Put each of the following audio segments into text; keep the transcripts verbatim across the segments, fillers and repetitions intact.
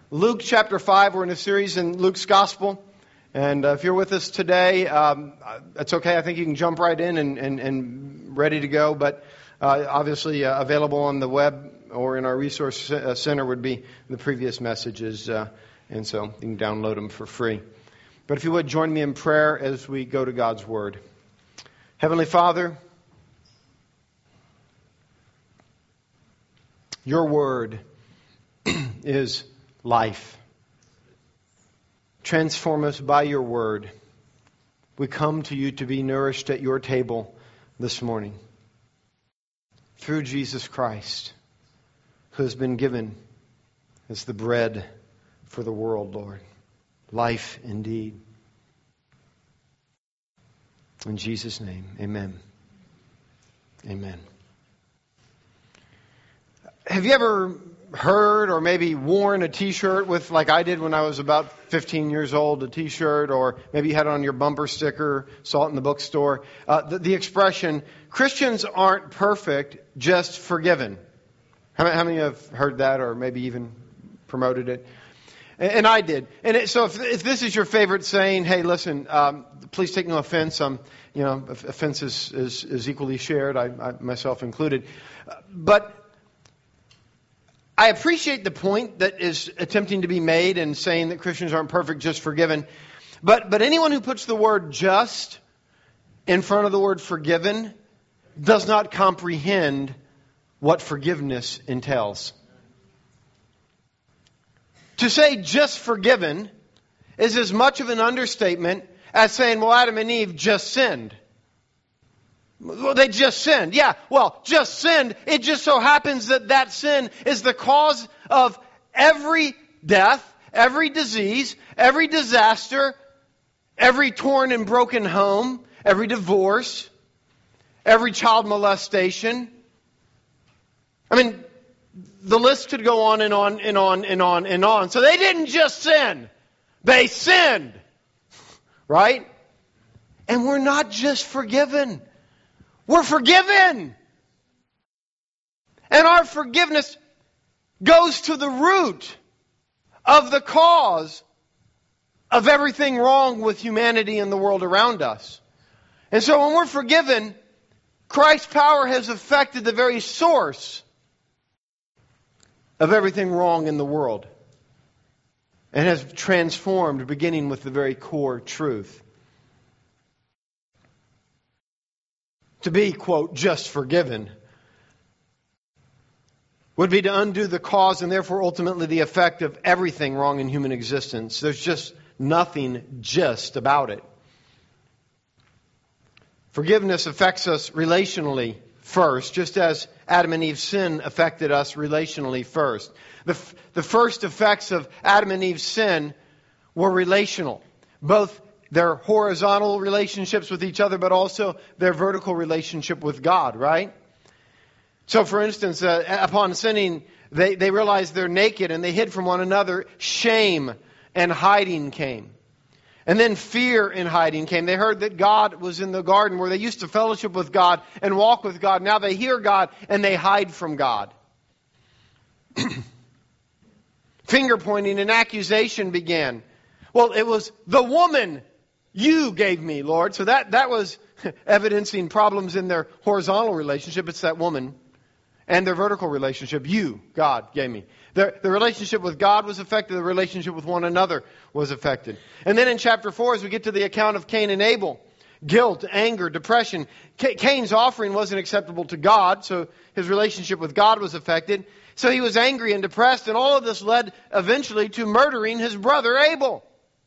Luke chapter five. We're in a series in Luke's Gospel. And uh, if you're with us today, um, that's okay. I think you can jump right in and, and, and ready to go. But uh, obviously uh, available on the web or in our resource center would be the previous messages. Uh, and so you can download them for free. But if you would, join me in prayer as we go to God's Word. Heavenly Father, your Word is life. Transform us by your word. We come to you to be nourished at your table this morning through Jesus Christ, who has been given as the bread for the world, Lord. Life indeed. In Jesus' name, amen. Amen. Have you ever heard or maybe worn a t-shirt with, like I did when I was about fifteen years old, a t-shirt, or maybe you had it on your bumper sticker, saw it in the bookstore, uh, the, the expression, Christians aren't perfect, just forgiven. How many, how many have heard that or maybe even promoted it? And, and I did. And it, so if, if this is your favorite saying, hey, listen, um, please take no offense. Um, you know, offense is, is, is equally shared, I, I myself included. Uh, but I appreciate the point that is attempting to be made in saying that Christians aren't perfect, just forgiven. But but anyone who puts the word just in front of the word forgiven does not comprehend what forgiveness entails. To say just forgiven is as much of an understatement as saying, well, Adam and Eve just sinned. Well, they just sinned. Yeah, well, just sinned. It just so happens that that sin is the cause of every death, every disease, every disaster, every torn and broken home, every divorce, every child molestation. I mean, the list could go on and on and on and on and on. So they didn't just sin. They sinned. Right? And we're not just forgiven. We're forgiven. And our forgiveness goes to the root of the cause of everything wrong with humanity and the world around us. And so when we're forgiven, Christ's power has affected the very source of everything wrong in the world. And has transformed, beginning with the very core truth. To be, quote, just forgiven would be to undo the cause and therefore ultimately the effect of everything wrong in human existence. There's just nothing just about it. Forgiveness affects us relationally first, just as Adam and Eve's sin affected us relationally first. The, f- the first effects of Adam and Eve's sin were relational, both their horizontal relationships with each other, but also their vertical relationship with God, right? So, for instance, uh, upon sinning, they, they realized they're naked and they hid from one another. Shame and hiding came. And then fear and hiding came. They heard that God was in the garden where they used to fellowship with God and walk with God. Now they hear God and they hide from God. Finger pointing and accusation began. Well, it was the woman you gave me, Lord. So that, that was evidencing problems in their horizontal relationship. It's that woman. And their vertical relationship. You, God, gave me. The, the relationship with God was affected. The relationship with one another was affected. And then in chapter four, as we get to the account of Cain and Abel, guilt, anger, depression. C- Cain's offering wasn't acceptable to God, so his relationship with God was affected. So he was angry and depressed, and all of this led eventually to murdering his brother Abel.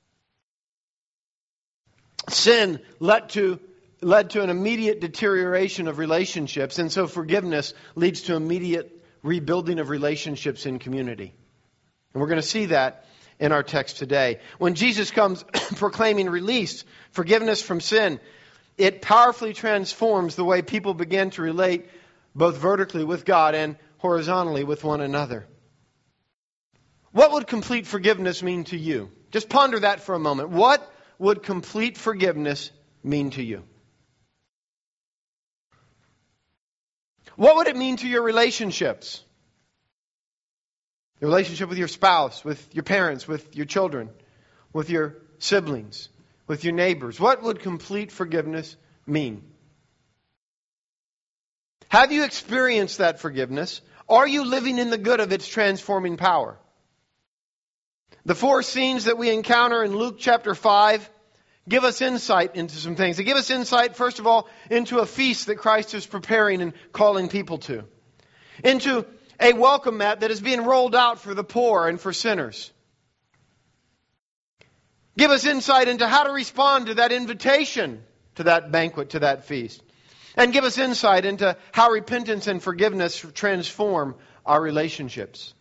Sin led to led to an immediate deterioration of relationships, and so forgiveness leads to immediate rebuilding of relationships in community. And we're going to see that in our text today. When Jesus comes proclaiming release, forgiveness from sin, it powerfully transforms the way people begin to relate both vertically with God and horizontally with one another. What would complete forgiveness mean to you? Just ponder that for a moment. What would complete forgiveness mean to you? What would it mean to your relationships? Your relationship with your spouse, with your parents, with your children, with your siblings, with your neighbors. What would complete forgiveness mean? Have you experienced that forgiveness? Are you living in the good of its transforming power? The four scenes that we encounter in Luke chapter five give us insight into some things. They give us insight, first of all, into a feast that Christ is preparing and calling people to. Into a welcome mat that is being rolled out for the poor and for sinners. Give us insight into how to respond to that invitation to that banquet, to that feast. And give us insight into how repentance and forgiveness transform our relationships.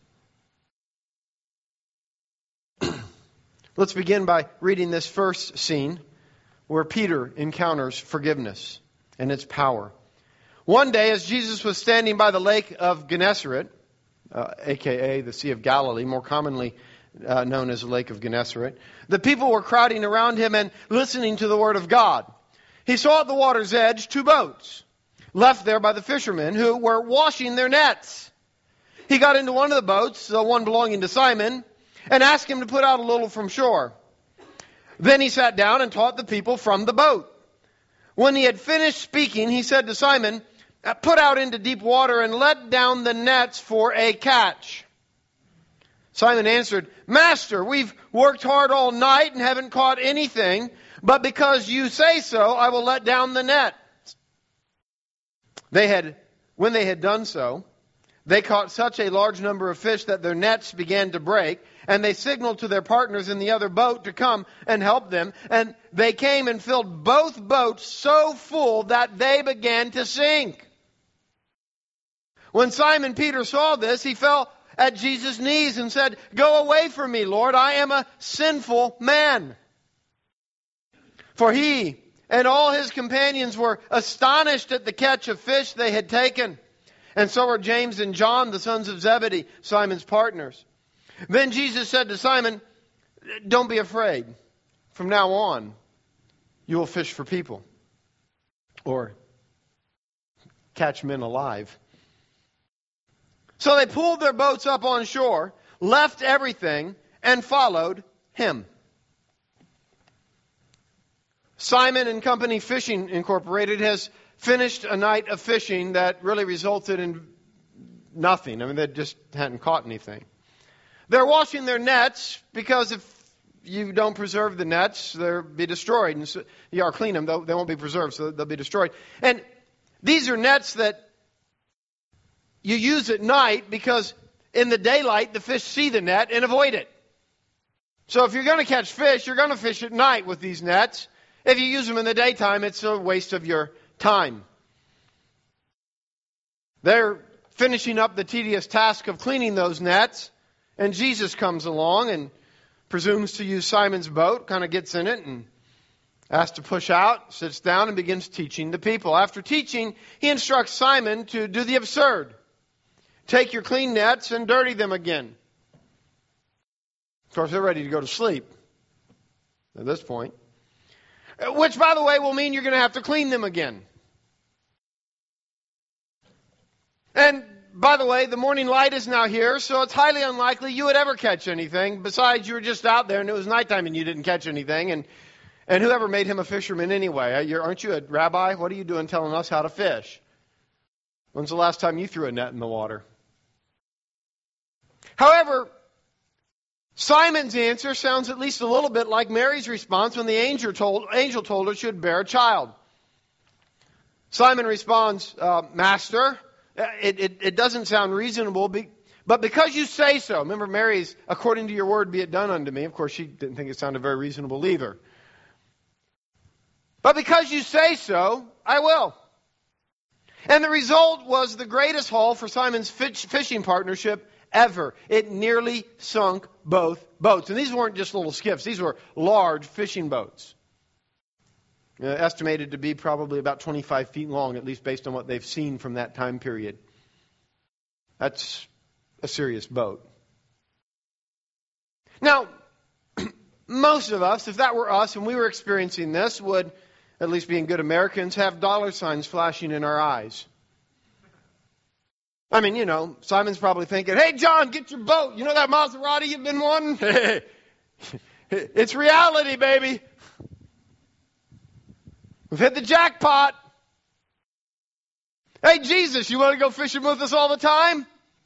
Let's begin by reading this first scene where Peter encounters forgiveness and its power. One day, as Jesus was standing by the lake of Gennesaret, uh, a k a the Sea of Galilee, more commonly uh, known as the Lake of Gennesaret, the people were crowding around him and listening to the Word of God. He saw at the water's edge two boats, left there by the fishermen who were washing their nets. He got into one of the boats, the one belonging to Simon, and asked him to put out a little from shore. Then he sat down and taught the people from the boat. When he had finished speaking, he said to Simon, "Put out into deep water and let down the nets for a catch." Simon answered, "Master, we've worked hard all night and haven't caught anything, but because you say so, I will let down the net." They had, when they had done so, they caught such a large number of fish that their nets began to break, and they signaled to their partners in the other boat to come and help them. And they came and filled both boats so full that they began to sink. When Simon Peter saw this, he fell at Jesus' knees and said, "Go away from me, Lord, I am a sinful man." For he and all his companions were astonished at the catch of fish they had taken. And so were James and John, the sons of Zebedee, Simon's partners. Then Jesus said to Simon, "Don't be afraid. From now on, you will fish for people." Or catch men alive. So they pulled their boats up on shore, left everything, and followed him. Simon and Company Fishing Incorporated has finished a night of fishing that really resulted in nothing. I mean, they just hadn't caught anything. They're washing their nets because if you don't preserve the nets, they'll be destroyed. And so, you are clean them, they won't be preserved, so they'll be destroyed. And these are nets that you use at night because in the daylight, the fish see the net and avoid it. So if you're going to catch fish, you're going to fish at night with these nets. If you use them in the daytime, it's a waste of your time. They're finishing up the tedious task of cleaning those nets, and Jesus comes along and presumes to use Simon's boat, kind of gets in it and asks to push out, sits down and begins teaching the people. After teaching, he instructs Simon to do the absurd. Take your clean nets and dirty them again. Of course, they're ready to go to sleep at this point. Which, by the way, will mean you're going to have to clean them again. And, by the way, the morning light is now here, so it's highly unlikely you would ever catch anything. Besides, you were just out there and it was nighttime and you didn't catch anything. And, and whoever made him a fisherman anyway? You're, aren't you a rabbi? What are you doing telling us how to fish? When's the last time you threw a net in the water? However, Simon's answer sounds at least a little bit like Mary's response when the angel told, angel told her she would bear a child. Simon responds, uh, Master, it, it, it doesn't sound reasonable, be, but because you say so. Remember Mary's, according to your word be it done unto me. Of course, she didn't think it sounded very reasonable either. But because you say so, I will. And the result was the greatest haul for Simon's fish, fishing partnership ever. It nearly sunk both boats. And these weren't just little skiffs. These were large fishing boats. Uh, estimated to be probably about twenty-five feet long, at least based on what they've seen from that time period. That's a serious boat. Now, most of us, if that were us and we were experiencing this, would, at least being good Americans, have dollar signs flashing in our eyes. I mean, you know, Simon's probably thinking, hey, John, get your boat. You know that Maserati you've been wanting? It's reality, baby. We've hit the jackpot. Hey, Jesus, you want to go fishing with us all the time?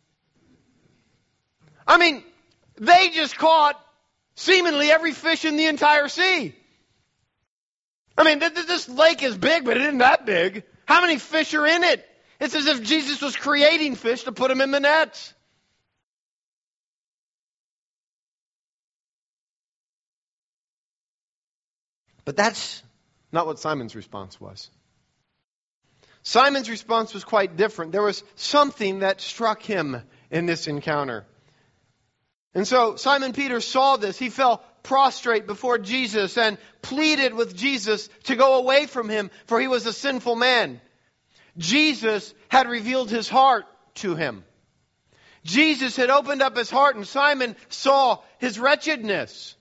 I mean, they just caught seemingly every fish in the entire sea. I mean, this lake is big, but it isn't that big. How many fish are in it? It's as if Jesus was creating fish to put them in the nets. But that's not what Simon's response was. Simon's response was quite different. There was something that struck him in this encounter. And so Simon Peter saw this. He fell prostrate before Jesus and pleaded with Jesus to go away from him, for he was a sinful man. Jesus had revealed his heart to him. Jesus had opened up his heart, and Simon saw his wretchedness.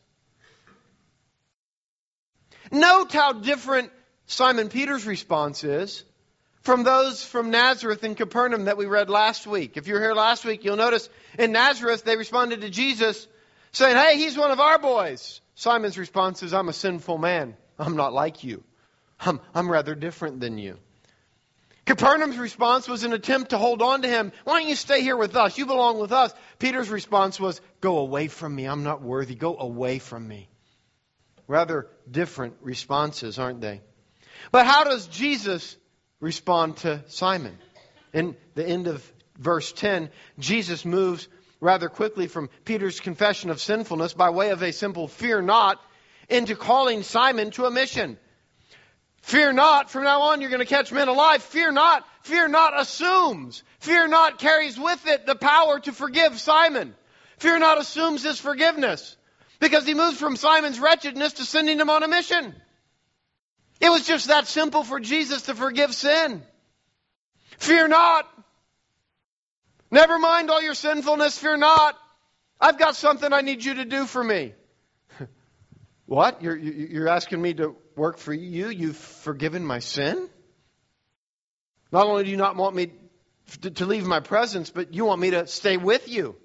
Note how different Simon Peter's response is from those from Nazareth and Capernaum that we read last week. If you were here last week, you'll notice in Nazareth they responded to Jesus saying, hey, he's one of our boys. Simon's response is, I'm a sinful man. I'm not like you. I'm, I'm rather different than you. Capernaum's response was an attempt to hold on to him. Why don't you stay here with us? You belong with us. Peter's response was, go away from me. I'm not worthy. Go away from me. Rather different responses, aren't they? But how does Jesus respond to Simon? In the end of verse ten, Jesus moves rather quickly from Peter's confession of sinfulness by way of a simple fear not into calling Simon to a mission. Fear not, from now on you're going to catch men alive. Fear not, fear not assumes. Fear not carries with it the power to forgive Simon. Fear not assumes his forgiveness because he moves from Simon's wretchedness to sending him on a mission. It was just that simple for Jesus to forgive sin. Fear not. Never mind all your sinfulness. Fear not. I've got something I need you to do for me. What? You're, you're asking me to work for you? You've forgiven my sin? Not only do you not want me to, to leave my presence, but you want me to stay with you.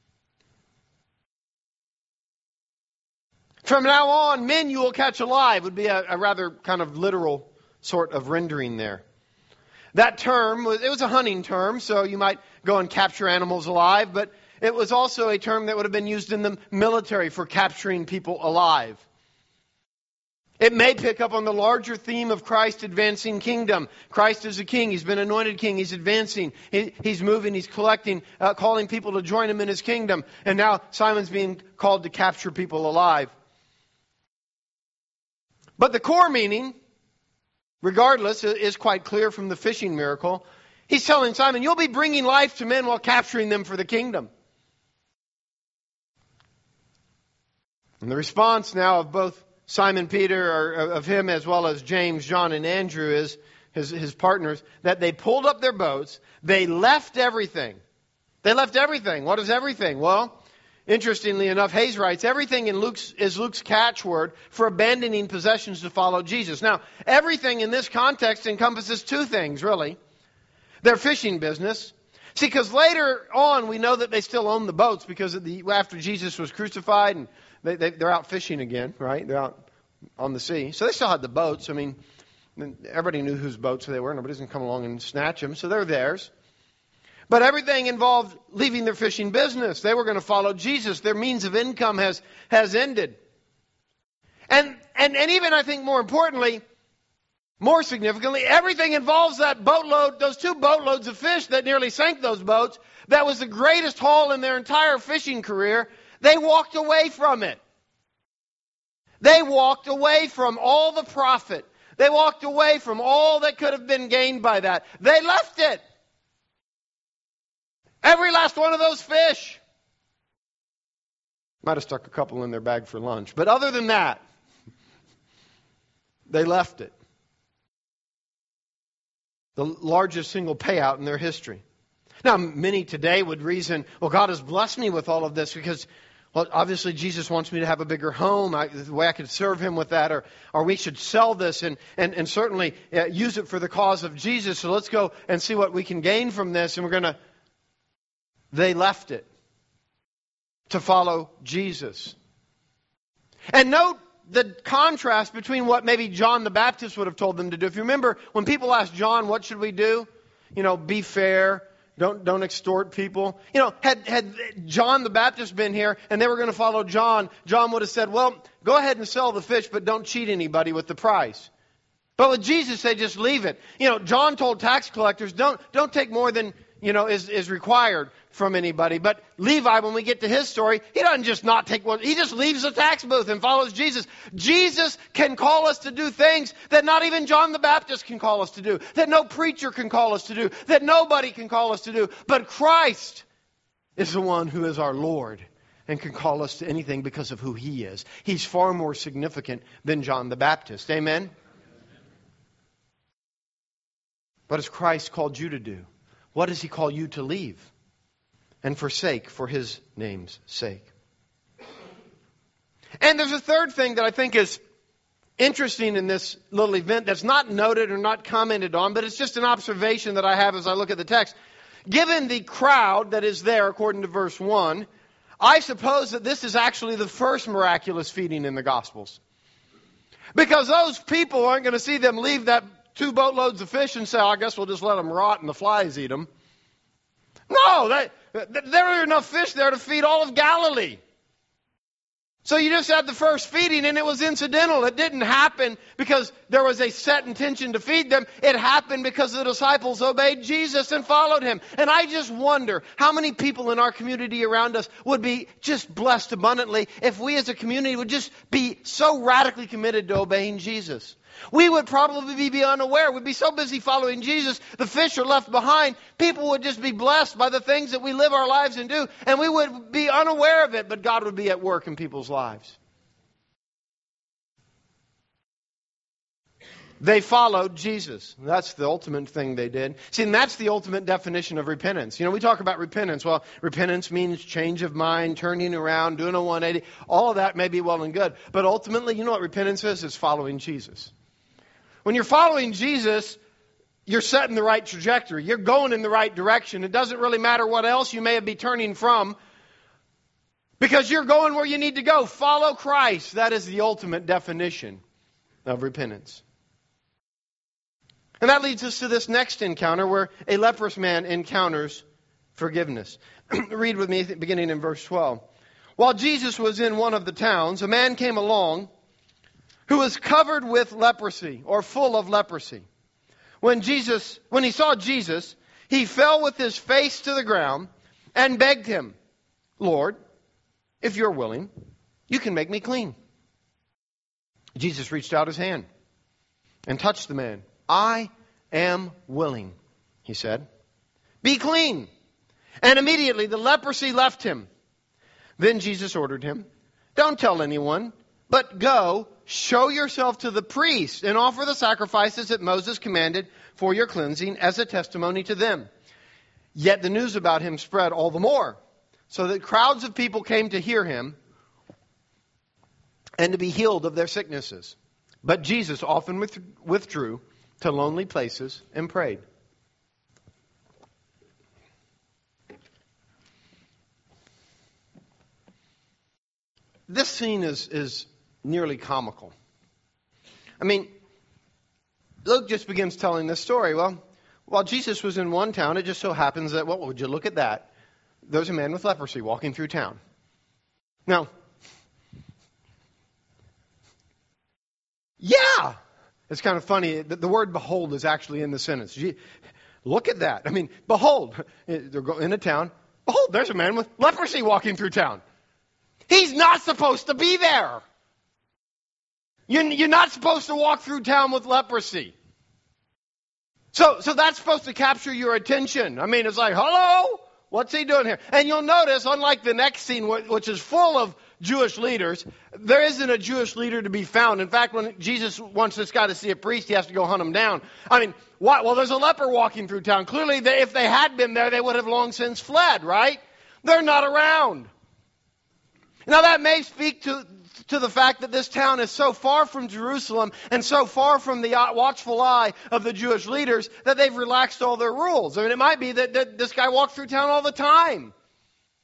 From now on, men you will catch alive would be a, a rather kind of literal sort of rendering there. That term, was it was a hunting term, so you might go and capture animals alive, but it was also a term that would have been used in the military for capturing people alive. It may pick up on the larger theme of Christ advancing kingdom. Christ is a king. He's been anointed king. He's advancing. He, he's moving. He's collecting, uh, calling people to join him in his kingdom. And now Simon's being called to capture people alive. But the core meaning, regardless, is quite clear from the fishing miracle. He's telling Simon, you'll be bringing life to men while capturing them for the kingdom. And the response now of both Simon Peter, or of him as well as James, John, and Andrew, is his, his partners, that they pulled up their boats, they left everything. They left everything. What is everything? Well, interestingly enough, Hayes writes, everything in Luke's is Luke's catchword for abandoning possessions to follow Jesus. Now, everything in this context encompasses two things, really. Their fishing business. See, because later on we know that they still own the boats because of the, after Jesus was crucified and they, they, they're out fishing again, right? They're out on the sea. So they still had the boats. I mean, everybody knew whose boats they were. Nobody's going to come along and snatch them. So they're theirs. But everything involved leaving their fishing business. They were going to follow Jesus. Their means of income has, has ended. And, and, and even, I think, more importantly, more significantly, everything involves that boatload, those two boatloads of fish that nearly sank those boats. That was the greatest haul in their entire fishing career. They walked away from it. They walked away from all the profit. They walked away from all that could have been gained by that. They left it. Every last one of those fish. Might have stuck a couple in their bag for lunch. But other than that, they left it. The largest single payout in their history. Now, many today would reason, well, God has blessed me with all of this because, well, obviously Jesus wants me to have a bigger home, I, the way I could serve him with that, or or we should sell this and, and, and certainly uh, use it for the cause of Jesus. So let's go and see what we can gain from this, and we're going to they left it to follow Jesus. And note the contrast between what maybe John the Baptist would have told them to do. If you remember, when people asked John, what should we do? You know, be fair. Don't don't extort people. You know, had had John the Baptist been here and they were going to follow John, John would have said, well, go ahead and sell the fish, but don't cheat anybody with the price. But with Jesus, they just leave it. You know, John told tax collectors, don't don't take more than, you know, is, is required from anybody. But Levi, when we get to his story, he doesn't just not take one. He just leaves the tax booth and follows Jesus. Jesus can call us to do things that not even John the Baptist can call us to do, that no preacher can call us to do, that nobody can call us to do. But Christ is the one who is our Lord and can call us to anything because of who He is. He's far more significant than John the Baptist. Amen? What has Christ called you to do? What does He call you to leave and forsake for His name's sake? And there's a third thing that I think is interesting in this little event that's not noted or not commented on, but it's just an observation that I have as I look at the text. Given the crowd that is there, according to verse one, I suppose that this is actually the first miraculous feeding in the Gospels. Because those people aren't going to see them leave that two boatloads of fish and say, oh, I guess we'll just let them rot and the flies eat them. No, they, there are enough fish there to feed all of Galilee. So you just had the first feeding and it was incidental. It didn't happen because there was a set intention to feed them. It happened because the disciples obeyed Jesus and followed Him. And I just wonder how many people in our community around us would be just blessed abundantly if we as a community would just be so radically committed to obeying Jesus. We would probably be unaware. We'd be so busy following Jesus, the fish are left behind. People would just be blessed by the things that we live our lives and do, and we would be unaware of it, but God would be at work in people's lives. They followed Jesus. That's the ultimate thing they did. See, and that's the ultimate definition of repentance. You know, we talk about repentance. Well, repentance means change of mind, turning around, doing a one eighty. All of that may be well and good. But ultimately, you know what repentance is? It's following Jesus. When you're following Jesus, you're setting the right trajectory. You're going in the right direction. It doesn't really matter what else you may be turning from, because you're going where you need to go. Follow Christ. That is the ultimate definition of repentance. And that leads us to this next encounter where a leprous man encounters forgiveness. Read with me beginning in verse twelve. While Jesus was in one of the towns, a man came along who was covered with leprosy, or full of leprosy. When Jesus, when he saw Jesus, he fell with his face to the ground and begged him, Lord, if you're willing, you can make me clean. Jesus reached out his hand and touched the man. I am willing, he said. Be clean. And immediately the leprosy left him. Then Jesus ordered him, don't tell anyone, but go, show yourself to the priest and offer the sacrifices that Moses commanded for your cleansing as a testimony to them. Yet the news about him spread all the more, so that crowds of people came to hear him and to be healed of their sicknesses. But Jesus often withdrew to lonely places and prayed. This scene is, is nearly comical. I mean, Luke just begins telling this story. Well, while Jesus was in one town, it just so happens that, well, would you look at that? There's a man with leprosy walking through town. Now, yeah, it's kind of funny. The, the word behold is actually in the sentence. Gee, look at that. I mean, behold, they're in a town. Behold, there's a man with leprosy walking through town. He's not supposed to be there. You're not supposed to walk through town with leprosy. So, so that's supposed to capture your attention. I mean, it's like, hello, what's he doing here? And you'll notice, unlike the next scene, which is full of Jewish leaders, there isn't a Jewish leader to be found. In fact, when Jesus wants this guy to see a priest, he has to go hunt him down. I mean, why? Well, there's a leper walking through town. Clearly, they, if they had been there, they would have long since fled, right? They're not around. Now, that may speak to to the fact that this town is so far from Jerusalem and so far from the watchful eye of the Jewish leaders that they've relaxed all their rules. I mean, it might be that, that this guy walked through town all the time.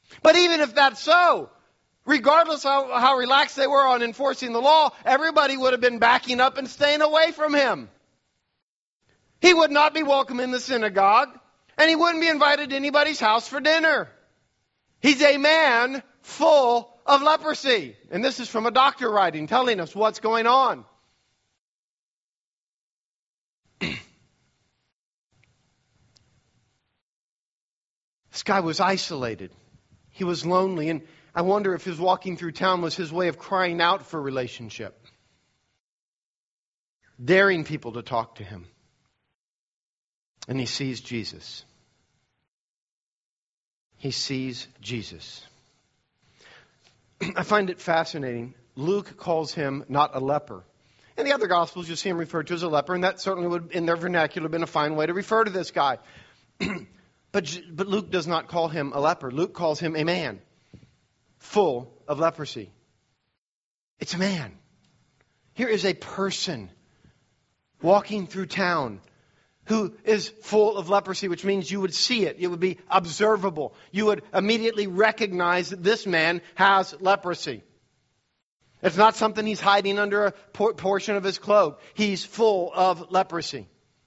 But even if that's so, regardless of how relaxed they were on enforcing the law, everybody would have been backing up and staying away from him. He would not be welcome in the synagogue, and he wouldn't be invited to anybody's house for dinner. He's a man full of leprosy. And this is from a doctor writing, telling us what's going on. This guy was isolated. He was lonely, and I wonder if his walking through town was his way of crying out for relationship, daring people to talk to him. And he sees Jesus. He sees Jesus. I find it fascinating. Luke calls him not a leper. In the other Gospels, you'll see him referred to as a leper, and that certainly would, in their vernacular, have been a fine way to refer to this guy. but, but Luke does not call him a leper. Luke calls him a man full of leprosy. It's a man. Here is a person walking through town who is full of leprosy, which means you would see it. It would be observable. You would immediately recognize that this man has leprosy. It's not something he's hiding under a por- portion of his cloak. He's full of leprosy.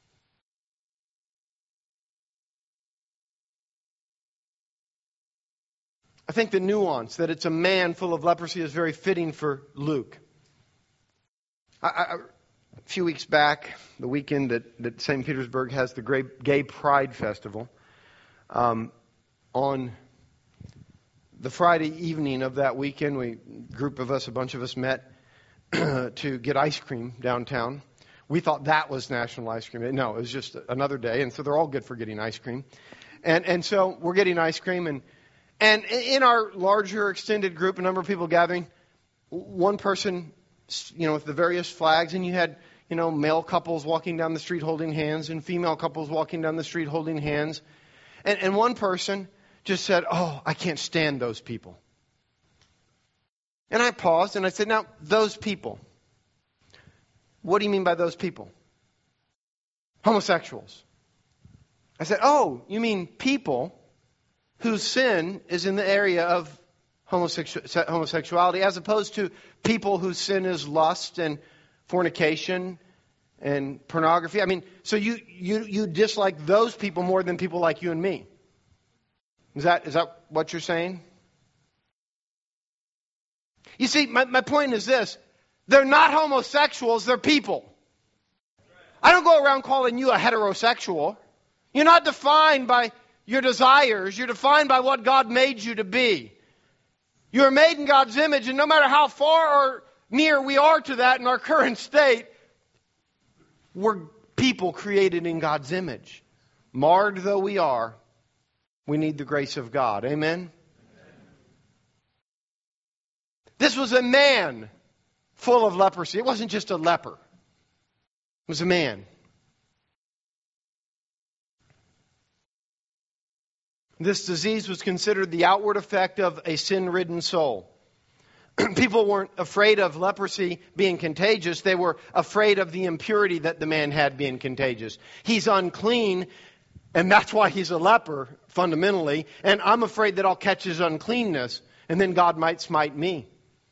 I think the nuance that it's a man full of leprosy is very fitting for Luke. I, I, A few weeks back, the weekend that, that Saint Petersburg has the Great Gay Pride Festival, um, on the Friday evening of that weekend, we, a group of us, a bunch of us met to get ice cream downtown. We thought that was National Ice Cream Day. No, it was just another day, and so they're all good for getting ice cream. And and so we're getting ice cream, and and in our larger extended group, a number of people gathering, one person, you know, with the various flags, and you had, you know, male couples walking down the street holding hands and female couples walking down the street holding hands. And, and one person just said, "Oh, I can't stand those people." And I paused and I said, "Now, those people, what do you mean by those people?" "Homosexuals." I said, "Oh, you mean people whose sin is in the area of homosexu- homosexuality as opposed to people whose sin is lust and fornication and pornography?" I mean, so you, you, you dislike those people more than people like you and me. Is that, is that what you're saying? You see, my, my point is this. They're not homosexuals, they're people. I don't go around calling you a heterosexual. You're not defined by your desires. You're defined by what God made you to be. You're made in God's image, and no matter how far or near we are to that in our current state, we're people created in God's image. Marred though we are, we need the grace of God. Amen? This was a man full of leprosy. It wasn't just a leper. It was a man. This disease was considered the outward effect of a sin-ridden soul. People weren't afraid of leprosy being contagious. They were afraid of the impurity that the man had being contagious. He's unclean, and that's why he's a leper, fundamentally. And I'm afraid that I'll catch his uncleanness, and then God might smite me.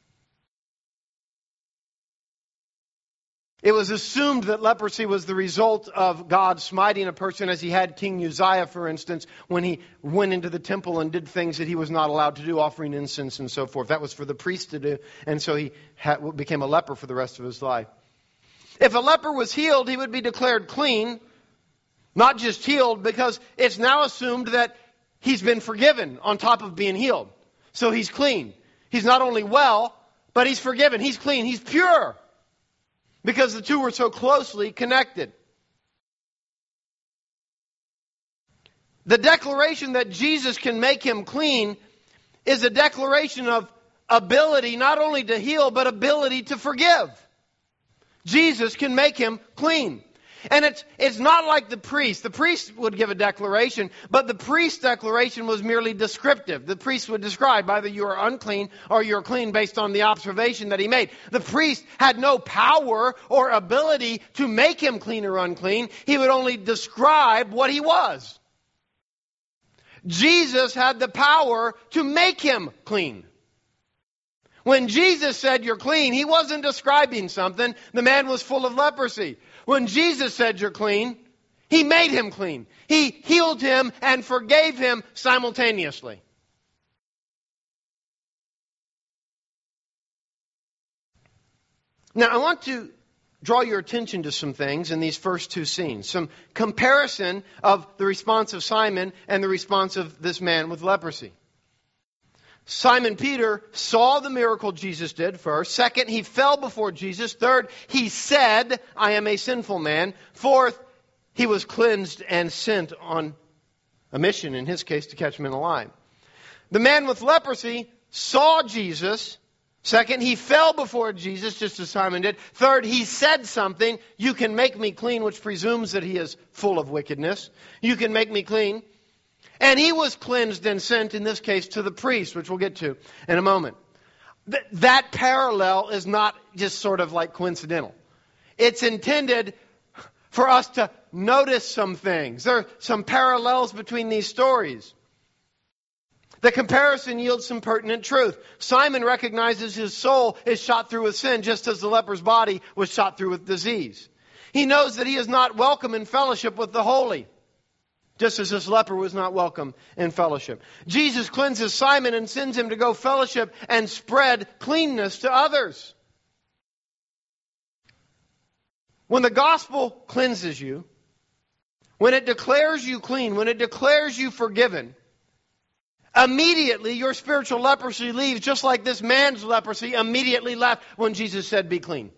It was assumed that leprosy was the result of God smiting a person, as he had King Uzziah, for instance, when he went into the temple and did things that he was not allowed to do, offering incense and so forth. That was for the priest to do, and so he had, became a leper for the rest of his life. If a leper was healed, he would be declared clean, not just healed, because it's now assumed that he's been forgiven on top of being healed. So he's clean. He's not only well, but he's forgiven. He's clean. He's pure. Because the two were so closely connected. The declaration that Jesus can make him clean is a declaration of ability not only to heal, but ability to forgive. Jesus can make him clean. And it's it's not like the priest. The priest would give a declaration, but the priest's declaration was merely descriptive. The priest would describe either you are unclean or you're clean based on the observation that he made. The priest had no power or ability to make him clean or unclean. He would only describe what he was. Jesus had the power to make him clean. When Jesus said you're clean, he wasn't describing something. The man was full of leprosy. When Jesus said you're clean, he made him clean. He healed him and forgave him simultaneously. Now, I want to draw your attention to some things in these first two scenes. Some comparison of the response of Simon and the response of this man with leprosy. Simon Peter saw the miracle Jesus did first. Second, he fell before Jesus. Third, he said, I am a sinful man. Fourth, he was cleansed and sent on a mission, in his case, to catch men alive. The man with leprosy saw Jesus. Second, he fell before Jesus, just as Simon did. Third, he said something, you can make me clean, which presumes that he is full of wickedness. You can make me clean. And he was cleansed and sent, in this case, to the priest, which we'll get to in a moment. Th- that parallel is not just sort of like coincidental. It's intended for us to notice some things. There are some parallels between these stories. The comparison yields some pertinent truth. Simon recognizes his soul is shot through with sin, just as the leper's body was shot through with disease. He knows that he is not welcome in fellowship with the holy, just as this leper was not welcome in fellowship. Jesus cleanses Simon and sends him to go fellowship and spread cleanness to others. When the gospel cleanses you, when it declares you clean, when it declares you forgiven, immediately your spiritual leprosy leaves, just like this man's leprosy immediately left when Jesus said, be clean.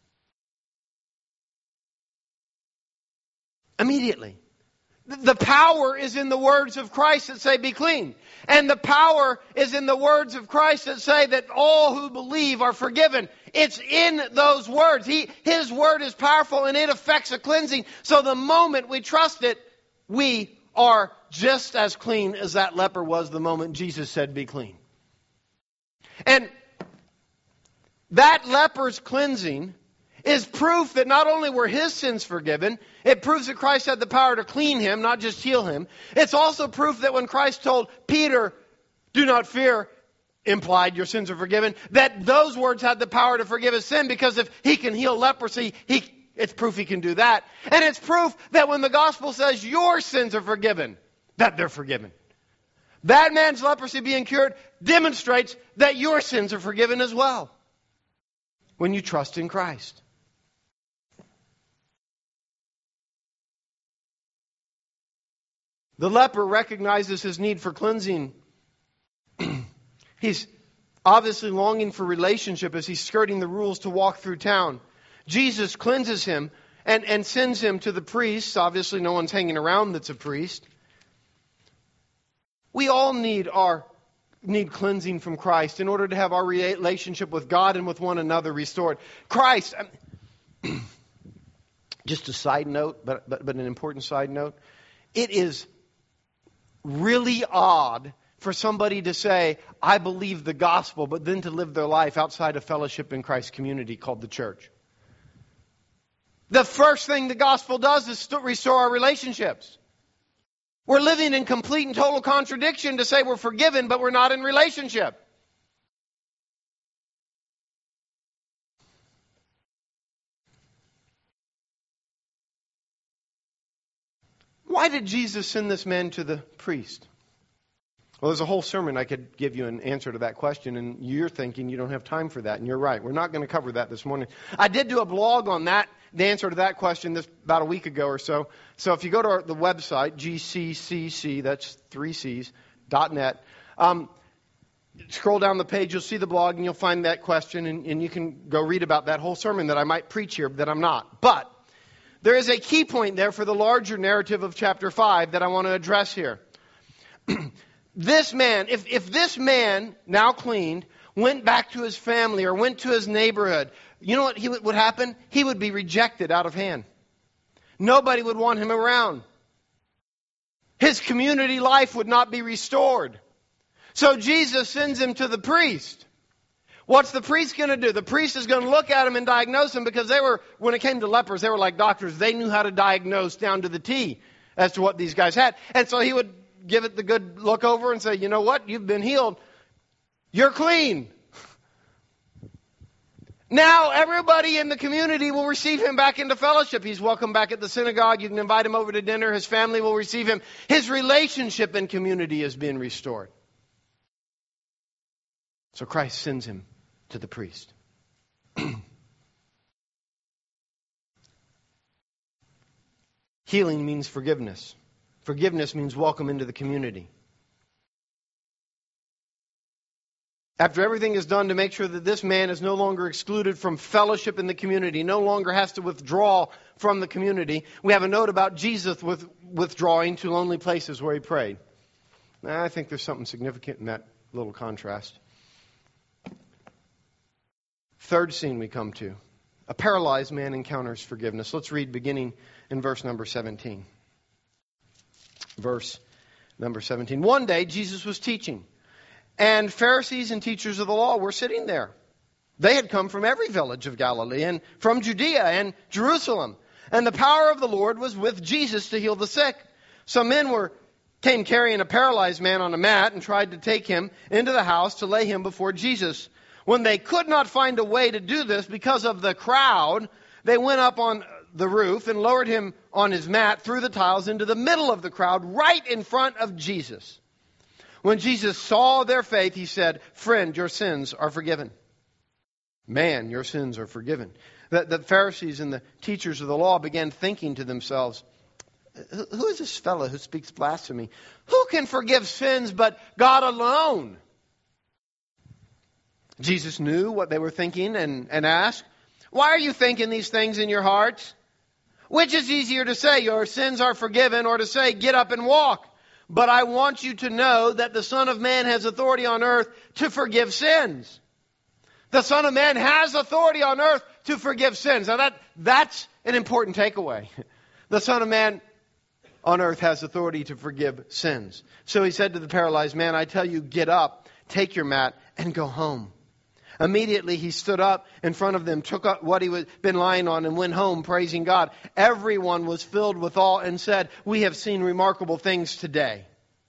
Immediately. The power is in the words of Christ that say, be clean. And the power is in the words of Christ that say that all who believe are forgiven. It's in those words. He, His word is powerful and it affects a cleansing. So the moment we trust it, we are just as clean as that leper was the moment Jesus said, be clean. And that leper's cleansing is proof that not only were his sins forgiven, it proves that Christ had the power to clean him, not just heal him. It's also proof that when Christ told Peter, do not fear, implied your sins are forgiven, that those words had the power to forgive his sin, because if he can heal leprosy, he, it's proof he can do that. And it's proof that when the gospel says your sins are forgiven, that they're forgiven. That man's leprosy being cured demonstrates that your sins are forgiven as well when you trust in Christ. The leper recognizes his need for cleansing. He's obviously longing for relationship as he's skirting the rules to walk through town. Jesus cleanses him and, and sends him to the priest. Obviously, no one's hanging around that's a priest. We all need our need cleansing from Christ in order to have our relationship with God and with one another restored. Christ, just a side note, but, but, but an important side note, it is really odd for somebody to say, I believe the gospel, but then to live their life outside of fellowship in Christ's community called the church. The first thing the gospel does is restore our relationships. We're living in complete and total contradiction to say we're forgiven, but we're not in relationship. Why did Jesus send this man to the priest? Well, there's a whole sermon I could give you an answer to that question, and you're thinking you don't have time for that, and you're right. We're not going to cover that this morning. I did do a blog on that, the answer to that question, this about a week ago or so. So if you go to our, the website, G C C C, that's three C's, dot net, um, scroll down the page, you'll see the blog, and you'll find that question, and, and you can go read about that whole sermon that I might preach here, that I'm not. But there is a key point there for the larger narrative of chapter five that I want to address here. This man, if, if this man, now cleaned, went back to his family or went to his neighborhood, you know what he would, would happen? He would be rejected out of hand. Nobody would want him around. His community life would not be restored. So Jesus sends him to the priest. What's the priest going to do? The priest is going to look at him and diagnose him, because they were, when it came to lepers, they were like doctors. They knew how to diagnose down to the T as to what these guys had. And so he would give it the good look over and say, you know what, you've been healed. You're clean. Now everybody in the community will receive him back into fellowship. He's welcome back at the synagogue. You can invite him over to dinner. His family will receive him. His relationship and community is being restored. So Christ sends him to the priest. Healing means forgiveness. Forgiveness means welcome into the community. After everything is done to make sure that this man is no longer excluded from fellowship in the community, no longer has to withdraw from the community, we have a note about Jesus with, withdrawing to lonely places where he prayed. Now, I think there's something significant in that little contrast. Third scene we come to. A paralyzed man encounters forgiveness. Let's read beginning in verse number seventeen. Verse number seventeen. One day Jesus was teaching, and Pharisees and teachers of the law were sitting there. They had come from every village of Galilee and from Judea and Jerusalem. And the power of the Lord was with Jesus to heal the sick. Some men were came carrying a paralyzed man on a mat and tried to take him into the house to lay him before Jesus. When they could not find a way to do this because of the crowd, they went up on the roof and lowered him on his mat through the tiles into the middle of the crowd, right in front of Jesus. When Jesus saw their faith, he said, "Friend, your sins are forgiven." Man, your sins are forgiven. The, the Pharisees and the teachers of the law began thinking to themselves, who is this fellow who speaks blasphemy? Who can forgive sins but God alone? Jesus knew what they were thinking and, and asked, "Why are you thinking these things in your hearts? Which is easier to say, your sins are forgiven, or to say, get up and walk? But I want you to know that the Son of Man has authority on earth to forgive sins." The Son of Man has authority on earth to forgive sins. Now that, that's an important takeaway. The Son of Man on earth has authority to forgive sins. So he said to the paralyzed man, "I tell you, get up, take your mat, and go home." Immediately he stood up in front of them, took up what he had been lying on, and went home praising God. Everyone was filled with awe and said, "We have seen remarkable things today."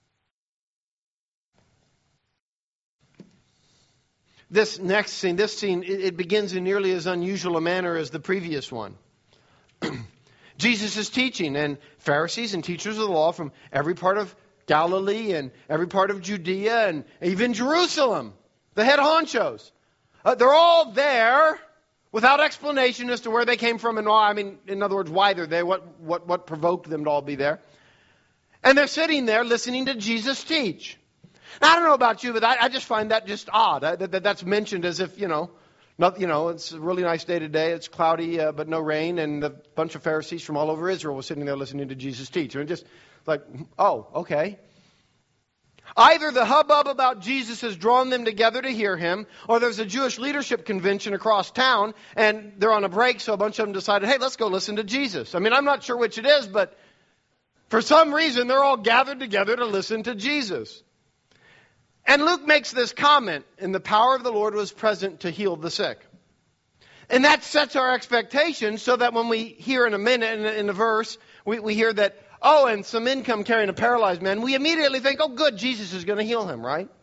This next scene, this scene, it begins in nearly as unusual a manner as the previous one. Jesus is teaching, and Pharisees and teachers of the law from every part of Galilee and every part of Judea and even Jerusalem, the head honchos, Uh, they're all there without explanation as to where they came from and why. I mean, in other words, why they're there, what, what, what provoked them to all be there. And they're sitting there listening to Jesus teach. Now, I don't know about you, but I, I just find that just odd. I, that, that's mentioned as if, you know, not, you know, it's a really nice day today. It's cloudy, uh, but no rain. And a bunch of Pharisees from all over Israel were sitting there listening to Jesus teach. And just like, oh, okay. Either the hubbub about Jesus has drawn them together to hear him, or there's a Jewish leadership convention across town, and they're on a break, so a bunch of them decided, hey, let's go listen to Jesus. I mean, I'm not sure which it is, but for some reason, they're all gathered together to listen to Jesus. And Luke makes this comment, "And the power of the Lord was present to heal the sick." And that sets our expectations so that when we hear in a minute, in, in a verse, we, we hear that, oh, and some men come carrying a paralyzed man, we immediately think, oh, good, Jesus is going to heal him, right?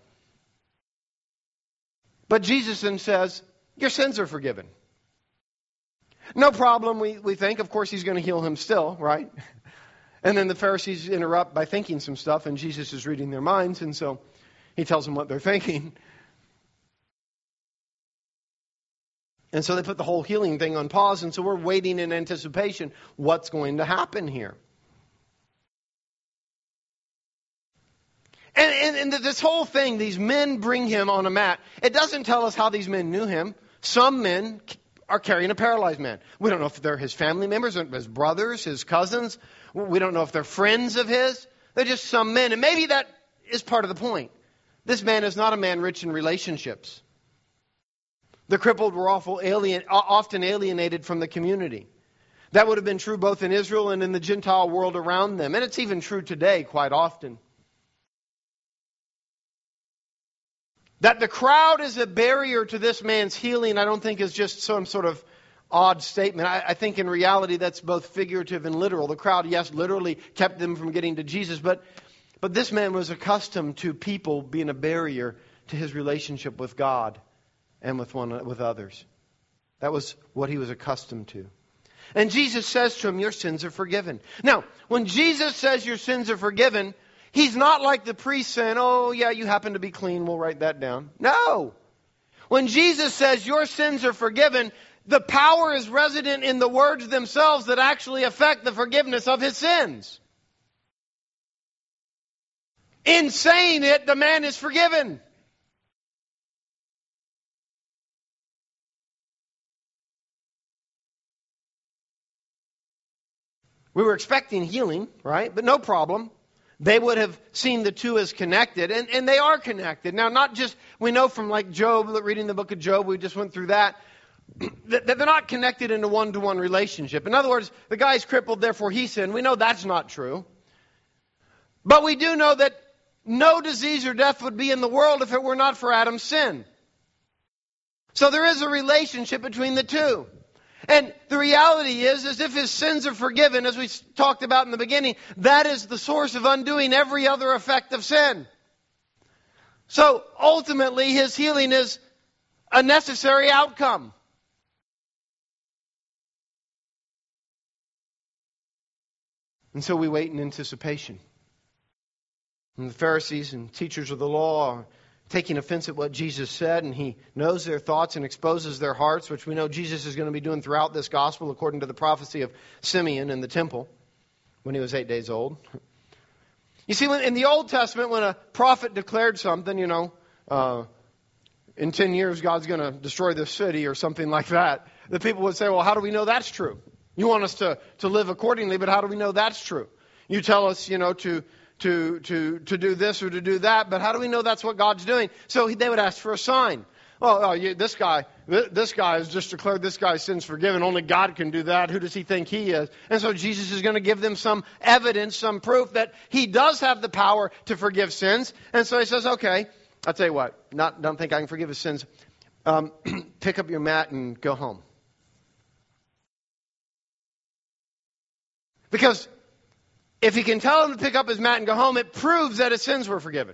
But Jesus then says, your sins are forgiven. No problem, we, we think. Of course, he's going to heal him still, right? And then the Pharisees interrupt by thinking some stuff, and Jesus is reading their minds, and so he tells them what they're thinking. And so they put the whole healing thing on pause, and so we're waiting in anticipation. What's going to happen here? And, and, and this whole thing, these men bring him on a mat. It doesn't tell us how these men knew him. Some men are carrying a paralyzed man. We don't know if they're his family members, or his brothers, his cousins. We don't know if they're friends of his. They're just some men. And maybe that is part of the point. This man is not a man rich in relationships. The crippled were awful alien, often alienated from the community. That would have been true both in Israel and in the Gentile world around them. And it's even true today quite often. That the crowd is a barrier to this man's healing, I don't think is just some sort of odd statement. I, I think in reality that's both figurative and literal. The crowd, yes, literally kept them from getting to Jesus, but But this man was accustomed to people being a barrier to his relationship with God and with one with others. That was what he was accustomed to. And Jesus says to him, your sins are forgiven. Now, when Jesus says your sins are forgiven, he's not like the priest saying, oh yeah, you happen to be clean, we'll write that down. No. When Jesus says your sins are forgiven, the power is resident in the words themselves that actually affect the forgiveness of his sins. In saying it, the man is forgiven. We were expecting healing, right? But no problem. They would have seen the two as connected, and, and they are connected. Now, not just, we know from like Job, reading the book of Job, we just went through that, that they're not connected in a one-to-one relationship. In other words, the guy's crippled, therefore he sinned. We know that's not true. But we do know that no disease or death would be in the world if it were not for Adam's sin. So there is a relationship between the two. And the reality is, is if his sins are forgiven, as we talked about in the beginning, that is the source of undoing every other effect of sin. So ultimately, his healing is a necessary outcome. And so we wait in anticipation. And the Pharisees and teachers of the law are taking offense at what Jesus said, and he knows their thoughts and exposes their hearts, which we know Jesus is going to be doing throughout this gospel according to the prophecy of Simeon in the temple when he was eight days old. You see, when, in the Old Testament, when a prophet declared something, you know, uh, in ten years God's going to destroy this city or something like that, the people would say, well, how do we know that's true? You want us to, to live accordingly, but how do we know that's true? You tell us, you know, to... To, to, to do this or to do that, but how do we know that's what God's doing? So they would ask for a sign. Oh, oh you, this guy, this guy has just declared this guy's sins forgiven. Only God can do that. Who does he think he is? And so Jesus is going to give them some evidence, some proof that he does have the power to forgive sins. And so he says, okay, I'll tell you what, not, don't think I can forgive his sins. Um, pick up your mat and go home. Because if he can tell him to pick up his mat and go home, it proves that his sins were forgiven.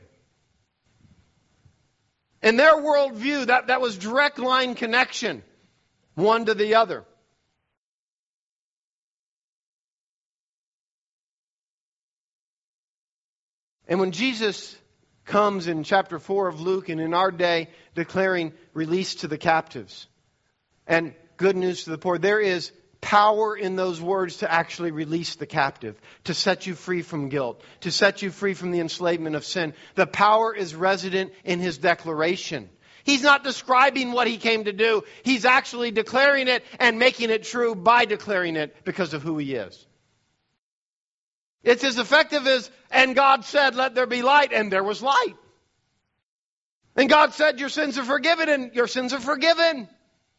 In their worldview, that, that was direct line connection, one to the other. And when Jesus comes in chapter four of Luke and in our day declaring release to the captives and good news to the poor, there is power in those words to actually release the captive, to set you free from guilt, to set you free from the enslavement of sin. The power is resident in his declaration. He's not describing what he came to do. He's actually declaring it and making it true by declaring it because of who he is. It's as effective as, and God said, let there be light, and there was light. And God said, your sins are forgiven, and your sins are forgiven.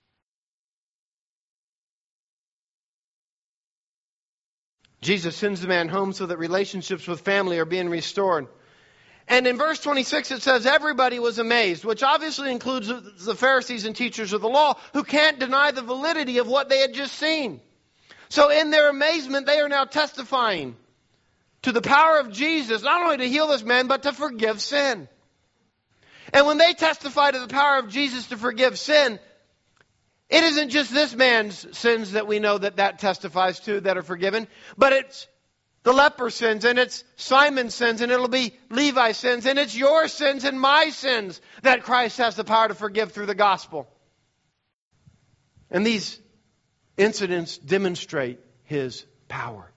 Jesus sends the man home so that relationships with family are being restored. And in verse twenty-six it says everybody was amazed, which obviously includes the Pharisees and teachers of the law who can't deny the validity of what they had just seen. So in their amazement, they are now testifying to the power of Jesus, not only to heal this man, but to forgive sin. And when they testify to the power of Jesus to forgive sin, it isn't just this man's sins that we know that that testifies to that are forgiven, but it's the leper sins, and it's Simon's sins, and it'll be Levi's sins, and it's your sins and my sins that Christ has the power to forgive through the gospel. And these incidents demonstrate his power.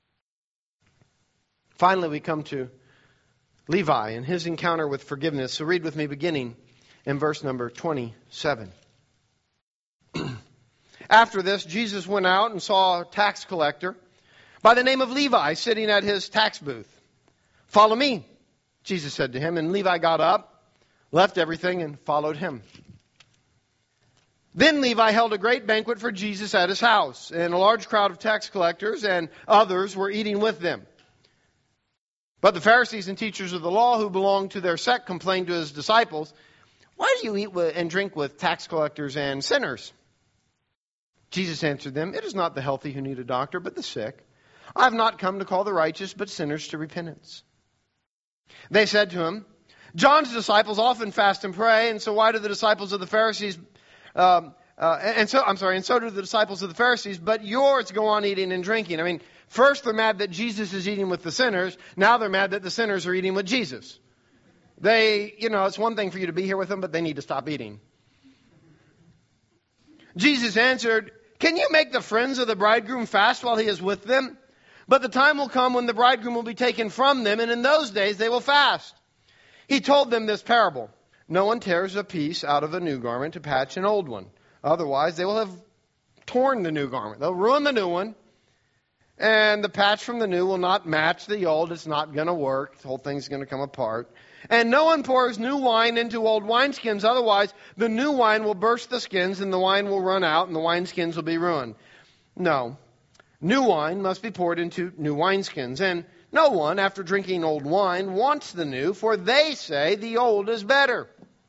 Finally, we come to Levi and his encounter with forgiveness. So read with me beginning in verse number twenty-seven. After this, Jesus went out and saw a tax collector by the name of Levi sitting at his tax booth. Follow me, Jesus said to him. And Levi got up, left everything, and followed him. Then Levi held a great banquet for Jesus at his house, and a large crowd of tax collectors and others were eating with them. But the Pharisees and teachers of the law who belonged to their sect complained to his disciples, "Why do you eat with and drink with tax collectors and sinners?" Jesus answered them, "It is not the healthy who need a doctor, but the sick. I have not come to call the righteous, but sinners to repentance." They said to him, John's disciples often fast and pray, and so why do the disciples of the Pharisees, um, uh, and so, I'm sorry, and so do the disciples of the Pharisees, but yours go on eating and drinking. I mean, first they're mad that Jesus is eating with the sinners, now they're mad that the sinners are eating with Jesus. They, you know, it's one thing for you to be here with them, but they need to stop eating. Jesus answered, can you make the friends of the bridegroom fast while he is with them? But the time will come when the bridegroom will be taken from them, and in those days they will fast. He told them this parable. No one tears a piece out of a new garment to patch an old one. Otherwise, they will have torn the new garment. They'll ruin the new one. And the patch from the new will not match the old. It's not going to work. The whole thing's going to come apart. And no one pours new wine into old wineskins. Otherwise, the new wine will burst the skins, and the wine will run out, and the wineskins will be ruined. No. New wine must be poured into new wineskins. And no one, after drinking old wine, wants the new, for they say the old is better.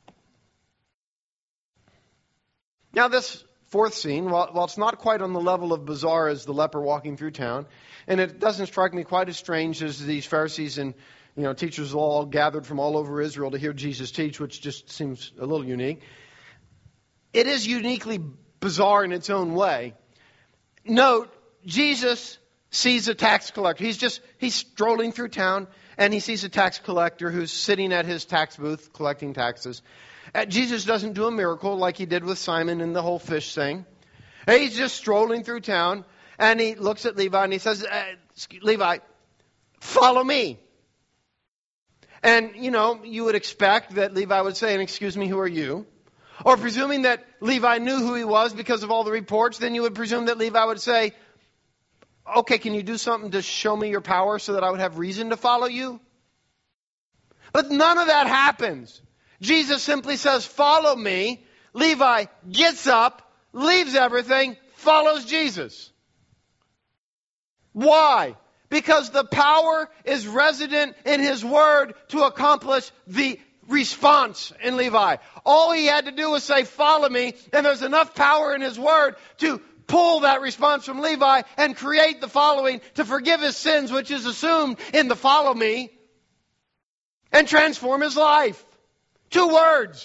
Now this fourth scene, while, while it's not quite on the level of bizarre as the leper walking through town, and it doesn't strike me quite as strange as these Pharisees and you know teachers all gathered from all over Israel to hear Jesus teach, which just seems a little unique. It is uniquely bizarre in its own way. Note, Jesus sees a tax collector. He's just, he's strolling through town, and he sees a tax collector who's sitting at his tax booth collecting taxes. Uh, Jesus doesn't do a miracle like he did with Simon and the whole fish thing. He's just strolling through town, and he looks at Levi and he says, uh, Levi, follow me. And, you know, you would expect that Levi would say, and excuse me, who are you? Or presuming that Levi knew who he was because of all the reports, then you would presume that Levi would say, okay, can you do something to show me your power so that I would have reason to follow you? But none of that happens. Jesus simply says, follow me. Levi gets up, leaves everything, follows Jesus. Why? Because the power is resident in his word to accomplish the response in Levi. All he had to do was say, follow me, and there's enough power in his word to pull that response from Levi and create the following to forgive his sins, which is assumed in the follow me, and transform his life. Two words.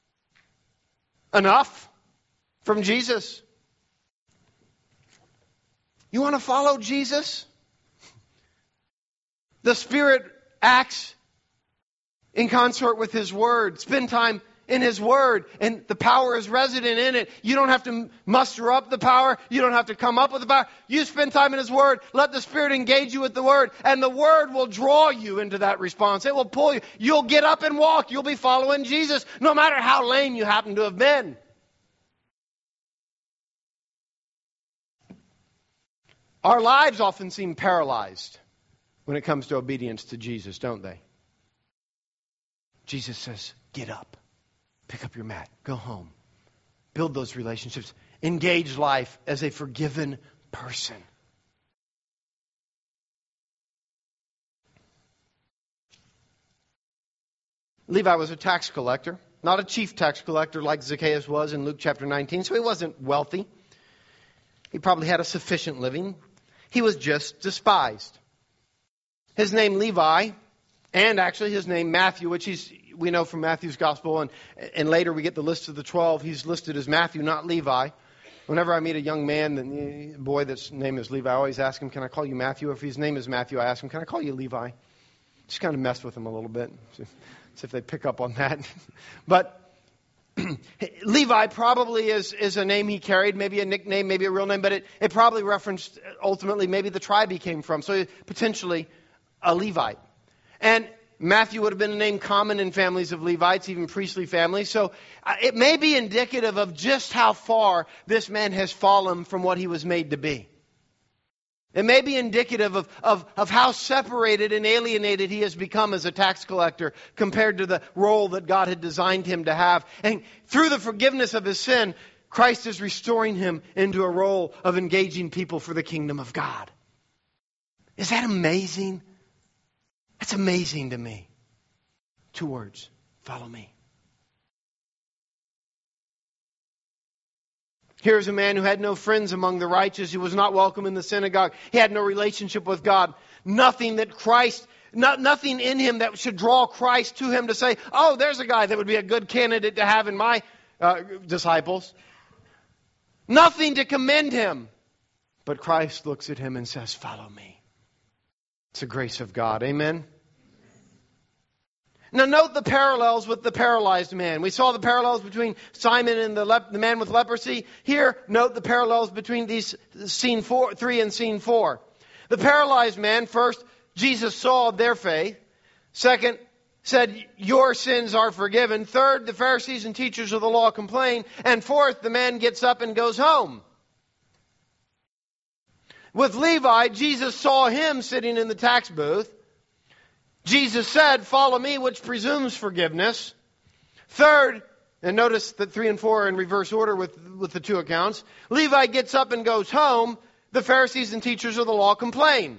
Enough from Jesus. You want to follow Jesus? The Spirit acts in consort with His Word. Spend time in His Word, and the power is resident in it. You don't have to muster up the power. You don't have to come up with the power. You spend time in His Word. Let the Spirit engage you with the Word, and the Word will draw you into that response. It will pull you. You'll get up and walk. You'll be following Jesus, no matter how lame you happen to have been. Our lives often seem paralyzed when it comes to obedience to Jesus, don't they? Jesus says, get up. Pick up your mat. Go home. Build those relationships. Engage life as a forgiven person. Levi was a tax collector. Not a chief tax collector like Zacchaeus was in Luke chapter nineteen. So he wasn't wealthy. He probably had a sufficient living. He was just despised. His name Levi, and actually his name Matthew, which he's we know from Matthew's gospel, and, and later we get the list of the twelve. He's listed as Matthew, not Levi. Whenever I meet a young man, a boy that's name is Levi, I always ask him, can I call you Matthew? If his name is Matthew, I ask him, can I call you Levi? Just kind of mess with him a little bit, see if they pick up on that. But Levi probably is, is a name he carried, maybe a nickname, maybe a real name, but it, it probably referenced ultimately maybe the tribe he came from, so potentially a Levite. And Matthew would have been a name common in families of Levites, even priestly families. So uh, it may be indicative of just how far this man has fallen from what he was made to be. It may be indicative of, of, of how separated and alienated he has become as a tax collector compared to the role that God had designed him to have. And through the forgiveness of his sin, Christ is restoring him into a role of engaging people for the kingdom of God. Is that amazing? That's amazing to me. Two words. Follow me. Here's a man who had no friends among the righteous, who was not welcome in the synagogue. He had no relationship with God. Nothing that Christ not, nothing in him that should draw Christ to him to say, oh, there's a guy that would be a good candidate to have in my uh, disciples. Nothing to commend him. But Christ looks at him and says, follow me. It's the grace of God. Amen? Now note the parallels with the paralyzed man. We saw the parallels between Simon and the, lep- the man with leprosy. Here, note the parallels between these scene four, three and scene four. The paralyzed man, first, Jesus saw their faith. Second, said, your sins are forgiven. Third, the Pharisees and teachers of the law complain. And fourth, the man gets up and goes home. With Levi, Jesus saw him sitting in the tax booth. Jesus said, follow me, which presumes forgiveness. Third, and notice that three and four are in reverse order with, with the two accounts. Levi gets up and goes home. The Pharisees and teachers of the law complain.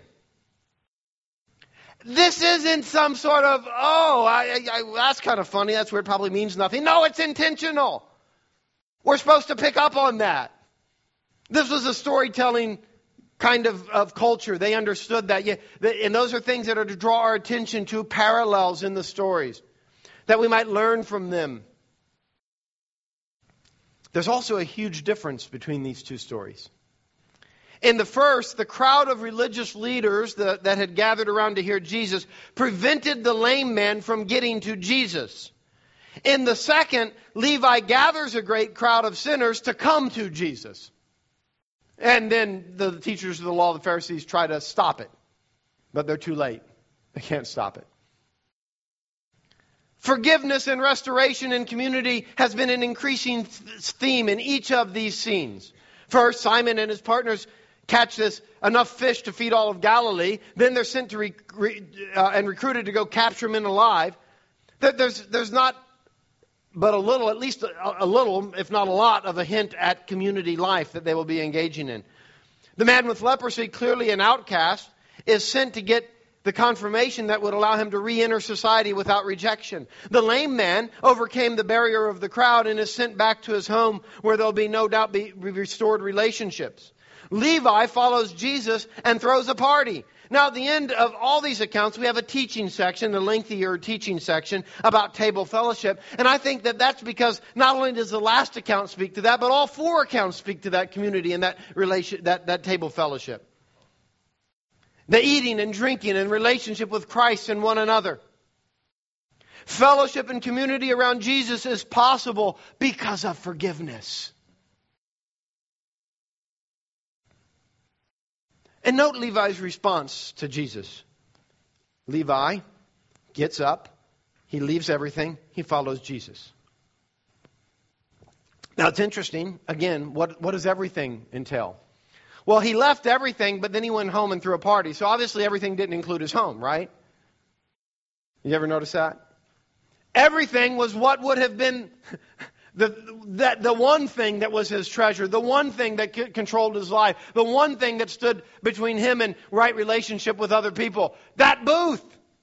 This isn't some sort of, oh, I, I, that's kind of funny. That's where it probably means nothing. No, it's intentional. We're supposed to pick up on that. This was a storytelling kind of, of culture. They understood that. Yeah, and those are things that are to draw our attention to parallels in the stories, that we might learn from them. There's also a huge difference between these two stories. In the first, the crowd of religious leaders that, that had gathered around to hear Jesus prevented the lame man from getting to Jesus. In the second, Levi gathers a great crowd of sinners to come to Jesus. And then the teachers of the law, the Pharisees, try to stop it. But they're too late. They can't stop it. Forgiveness and restoration in community has been an increasing theme in each of these scenes. First, Simon and his partners catch this enough fish to feed all of Galilee. Then they're sent to re, re, uh, and recruited to go capture men alive. There's, there's not but a little, at least a, a little, if not a lot, of a hint at community life that they will be engaging in. The man with leprosy, clearly an outcast, is sent to get the confirmation that would allow him to re-enter society without rejection. The lame man overcame the barrier of the crowd and is sent back to his home where there'll be no doubt be restored relationships. Levi follows Jesus and throws a party. Now, at the end of all these accounts, we have a teaching section, a lengthier teaching section about table fellowship. And I think that that's because not only does the last account speak to that, but all four accounts speak to that community and that relation, that, that table fellowship. The eating and drinking and relationship with Christ and one another. Fellowship and community around Jesus is possible because of forgiveness. And note Levi's response to Jesus. Levi gets up, he leaves everything, he follows Jesus. Now it's interesting, again, what, what does everything entail? Well, he left everything, but then he went home and threw a party. So obviously everything didn't include his home, right? You ever notice that? Everything was what would have been the, that, the one thing that was his treasure, the one thing that c- controlled his life, the one thing that stood between him and right relationship with other people. That booth.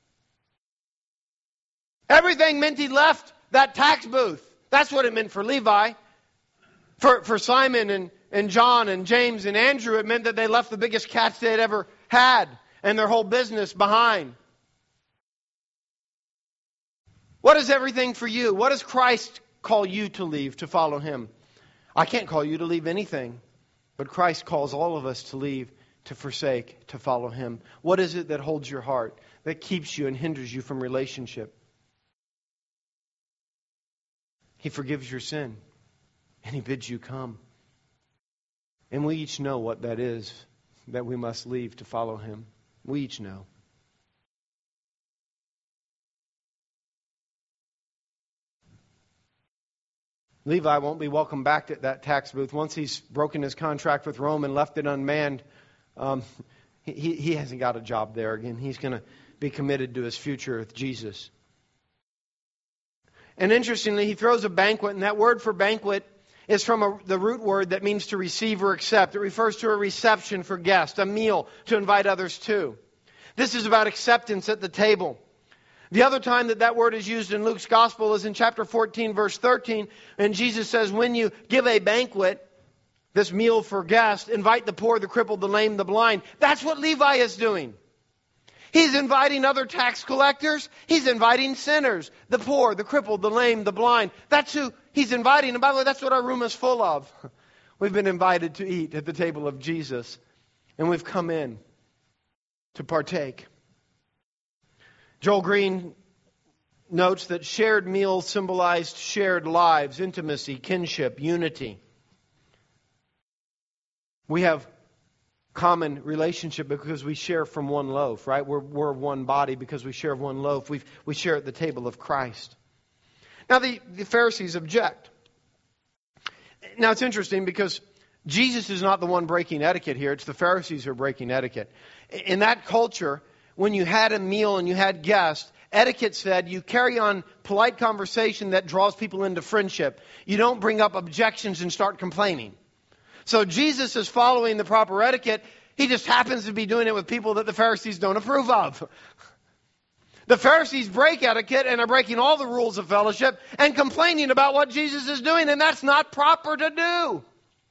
Everything meant he left that tax booth. That's what it meant for Levi. For, for Simon and, and John and James and Andrew, it meant that they left the biggest catch they had ever had and their whole business behind. What is everything for you? What does Christ call you to leave, to follow Him? I can't call you to leave anything, but Christ calls all of us to leave, to forsake, to follow Him. What is it that holds your heart, that keeps you and hinders you from relationship? He forgives your sin, and He bids you come. And we each know what that is, that we must leave to follow Him. We each know. Levi won't be welcome back at that tax booth. Once he's broken his contract with Rome and left it unmanned, um, he, he hasn't got a job there again. He's going to be committed to his future with Jesus. And interestingly, he throws a banquet, and that word for banquet is from a, the root word that means to receive or accept. It refers to a reception for guests, a meal to invite others to. This is about acceptance at the table. The other time that that word is used in Luke's Gospel is in chapter fourteen, verse thirteen. And Jesus says, when you give a banquet, this meal for guests, invite the poor, the crippled, the lame, the blind. That's what Levi is doing. He's inviting other tax collectors. He's inviting sinners, the poor, the crippled, the lame, the blind. That's who he's inviting. And by the way, that's what our room is full of. We've been invited to eat at the table of Jesus. And we've come in to partake. Joel Green notes that shared meals symbolized shared lives, intimacy, kinship, unity. We have common relationship because we share from one loaf, right? We're, we're one body because we share one loaf. We we share at the table of Christ. Now the, the Pharisees object. Now it's interesting because Jesus is not the one breaking etiquette here. It's the Pharisees who are breaking etiquette. In that culture, when you had a meal and you had guests, etiquette said you carry on polite conversation that draws people into friendship. You don't bring up objections and start complaining. So Jesus is following the proper etiquette. He just happens to be doing it with people that the Pharisees don't approve of. The Pharisees break etiquette and are breaking all the rules of fellowship and complaining about what Jesus is doing, and that's not proper to do.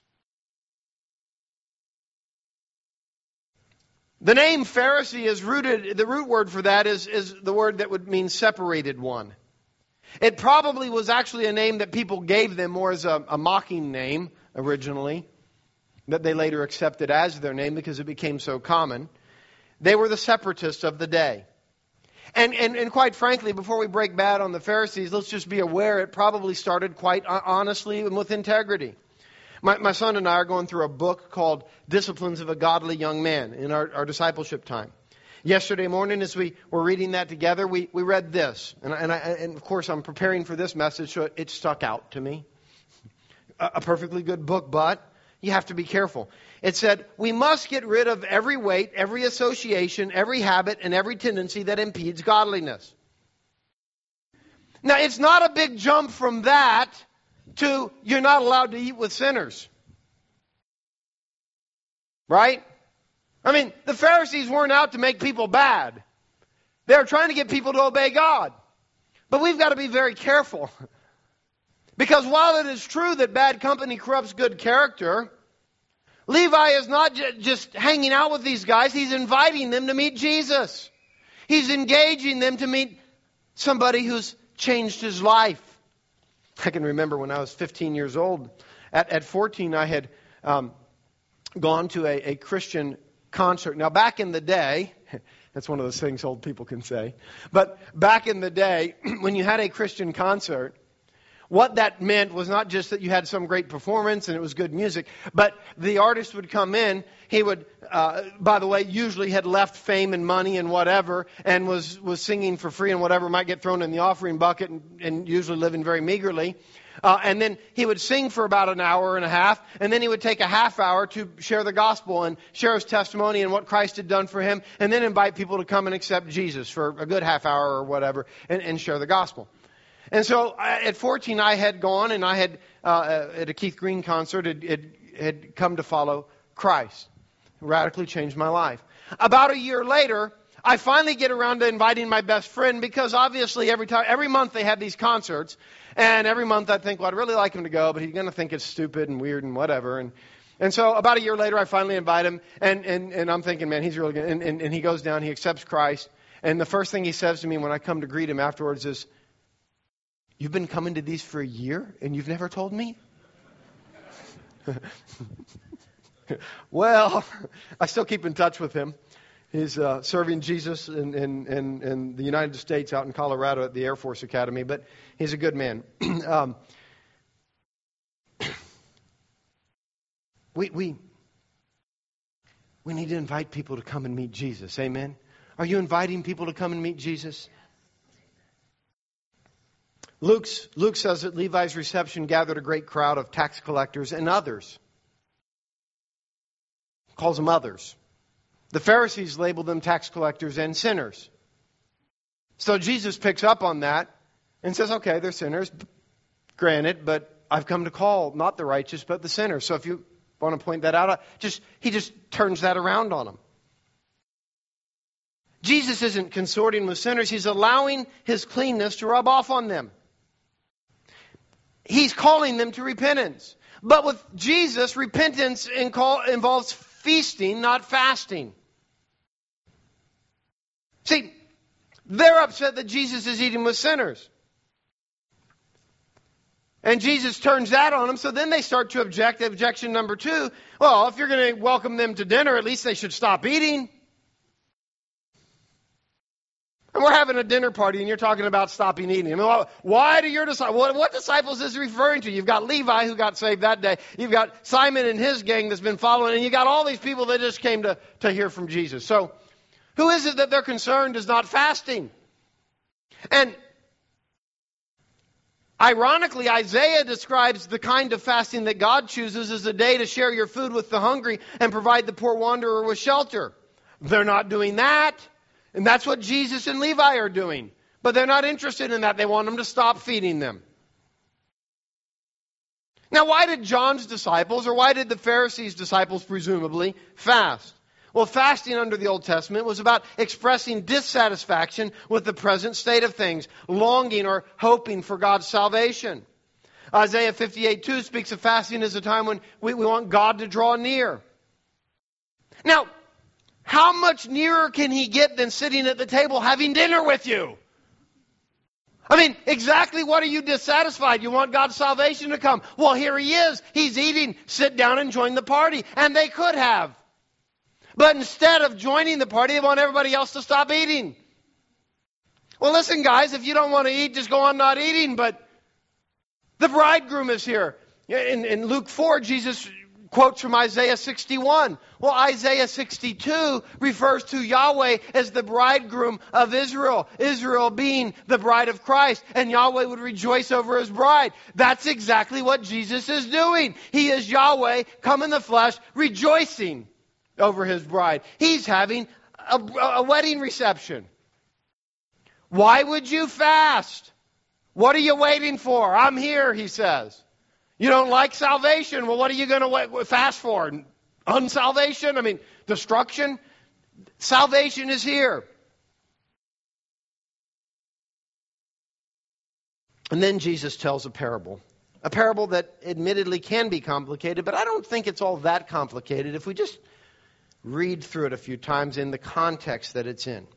The name Pharisee is rooted, the root word for that is, is the word that would mean separated one. It probably was actually a name that people gave them more as a, a mocking name originally, that they later accepted as their name because it became so common. They were the separatists of the day. And, and, and quite frankly, before we break bad on the Pharisees, let's just be aware it probably started quite honestly and with integrity. My, my son and I are going through a book called Disciplines of a Godly Young Man in our, our discipleship time. Yesterday morning, as we were reading that together, we, we read this. And, and, I, and of course, I'm preparing for this message, so it, it stuck out to me. A, a perfectly good book, but you have to be careful. It said, we must get rid of every weight, every association, every habit, and every tendency that impedes godliness. Now, it's not a big jump from that to you're not allowed to eat with sinners. Right? I mean, the Pharisees weren't out to make people bad. They were trying to get people to obey God. But we've got to be very careful. Because while it is true that bad company corrupts good character, Levi is not j- just hanging out with these guys. He's inviting them to meet Jesus. He's engaging them to meet somebody who's changed his life. I can remember when I was fifteen years old. At, at fourteen, I had um, gone to a, a Christian concert. Now, back in the day, that's one of those things old people can say. But back in the day, when you had a Christian concert, what that meant was not just that you had some great performance and it was good music, but the artist would come in. He would, uh, by the way, usually had left fame and money and whatever, and was, was singing for free and whatever might get thrown in the offering bucket, and, and usually living very meagerly. Uh, and then he would sing for about an hour and a half, and then he would take a half hour to share the gospel and share his testimony and what Christ had done for him, and then invite people to come and accept Jesus for a good half hour or whatever, and, and share the gospel. And so at fourteen, I had gone and I had, uh, at a Keith Green concert, had, had, had come to follow Christ. Radically changed my life. About a year later, I finally get around to inviting my best friend, because obviously every time, every month they had these concerts. And every month I think, well, I'd really like him to go, but he's going to think it's stupid and weird and whatever. And and so about a year later, I finally invite him. And, and, and I'm thinking, man, he's really good. And, and, and he goes down, he accepts Christ. And the first thing he says to me when I come to greet him afterwards is, "You've been coming to these for a year and you've never told me?" Well, I still keep in touch with him. He's uh, serving Jesus in, in, in, in the United States out in Colorado at the Air Force Academy, but he's a good man. um, we, we, we need to invite people to come and meet Jesus. Amen? Are you inviting people to come and meet Jesus? Luke's, Luke says that Levi's reception gathered a great crowd of tax collectors and others. Calls them others. The Pharisees labeled them tax collectors and sinners. So Jesus picks up on that and says, okay, they're sinners, granted, but I've come to call not the righteous, but the sinners. So if you want to point that out, just he just turns that around on them. Jesus isn't consorting with sinners. He's allowing his cleanness to rub off on them. He's calling them to repentance. But with Jesus, repentance involves feasting, not fasting. See, they're upset that Jesus is eating with sinners. And Jesus turns that on them, so then they start to object. Objection number two, well, if you're going to welcome them to dinner, at least they should stop eating. And we're having a dinner party, and you're talking about stopping eating. I mean, why do your disciples, what, what disciples is he referring to? You've got Levi, who got saved that day. You've got Simon and his gang that's been following, and you've got all these people that just came to, to hear from Jesus. So, who is it that they're concerned is not fasting? And ironically, Isaiah describes the kind of fasting that God chooses as a day to share your food with the hungry and provide the poor wanderer with shelter. They're not doing that. And that's what Jesus and Levi are doing. But they're not interested in that. They want them to stop feeding them. Now, why did John's disciples, or why did the Pharisees' disciples presumably, fast? Well, fasting under the Old Testament was about expressing dissatisfaction with the present state of things, longing or hoping for God's salvation. Isaiah fifty-eight two speaks of fasting as a time when we, we want God to draw near. Now, how much nearer can he get than sitting at the table having dinner with you? I mean, exactly what are you dissatisfied? You want God's salvation to come. Well, here he is. He's eating. Sit down and join the party. And they could have. But instead of joining the party, they want everybody else to stop eating. Well, listen, guys, if you don't want to eat, just go on not eating. But the bridegroom is here. In, in Luke four, Jesus quotes from Isaiah sixty-one. Well, Isaiah sixty-two refers to Yahweh as the bridegroom of Israel. Israel being the bride of Christ. And Yahweh would rejoice over his bride. That's exactly what Jesus is doing. He is Yahweh, come in the flesh, rejoicing over his bride. He's having a, a wedding reception. Why would you fast? What are you waiting for? I'm here, he says. You don't like salvation? Well, what are you going to fast for? Unsalvation? I mean, destruction? Salvation is here. And then Jesus tells a parable. A parable that admittedly can be complicated, but I don't think it's all that complicated if we just read through it a few times in the context that it's in.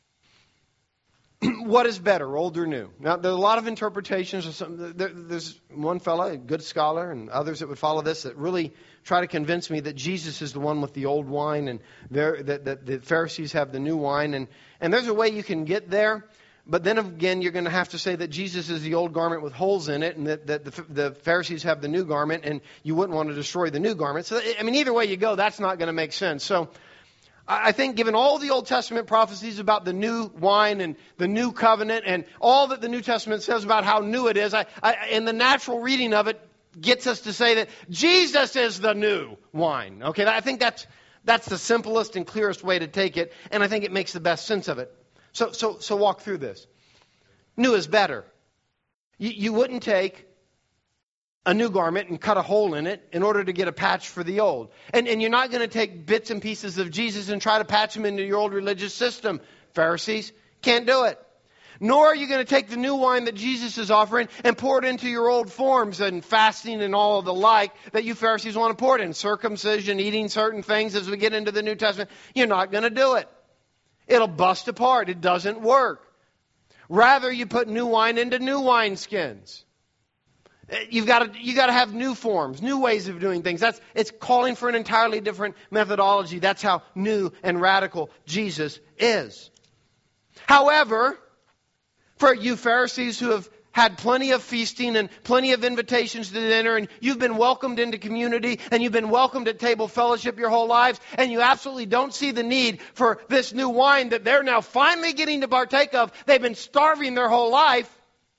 What is better, old or new? Now, there are a lot of interpretations. Of some, there, there's one fellow, a good scholar, and others that would follow this that really try to convince me that Jesus is the one with the old wine and that, that the Pharisees have the new wine. And, and there's a way you can get there. But then again, you're going to have to say that Jesus is the old garment with holes in it and that, that the, the Pharisees have the new garment and you wouldn't want to destroy the new garment. So, I mean, either way you go, that's not going to make sense. So I think given all the Old Testament prophecies about the new wine and the new covenant and all that the New Testament says about how new it is, I, I, and the natural reading of it gets us to say that Jesus is the new wine. Okay, I think that's that's the simplest and clearest way to take it, and I think it makes the best sense of it. So, so, so walk through this. New is better. You, you wouldn't take a new garment and cut a hole in it in order to get a patch for the old. And, and you're not going to take bits and pieces of Jesus and try to patch them into your old religious system. Pharisees can't do it. Nor are you going to take the new wine that Jesus is offering and pour it into your old forms and fasting and all of the like that you Pharisees want to pour it in. Circumcision, eating certain things as we get into the New Testament. You're not going to do it. It'll bust apart. It doesn't work. Rather, you put new wine into new wineskins. You've got to you got to have new forms, new ways of doing things. That's it's calling for an entirely different methodology. That's how new and radical Jesus is. However, for you Pharisees who have had plenty of feasting and plenty of invitations to dinner, and you've been welcomed into community, and you've been welcomed at table fellowship your whole lives, and you absolutely don't see the need for this new wine that they're now finally getting to partake of. They've been starving their whole life.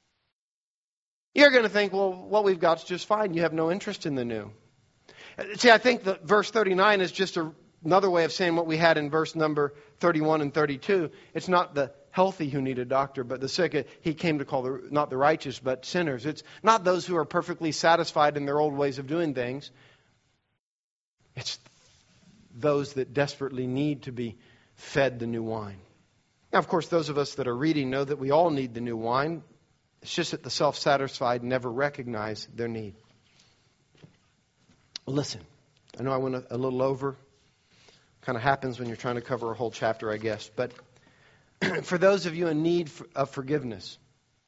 You're going to think, well, what we've got is just fine. You have no interest in the new. See, I think that verse thirty-nine is just a, another way of saying what we had in verse number thirty-one and thirty-two. It's not the healthy who need a doctor, but the sick. He came to call the, not the righteous, but sinners. It's not those who are perfectly satisfied in their old ways of doing things. It's those that desperately need to be fed the new wine. Now, of course, those of us that are reading know that we all need the new wine. It's just that the self-satisfied never recognize their need. Listen, I know I went a, a little over. Kind of happens when you're trying to cover a whole chapter, I guess. But For those of you in need of forgiveness,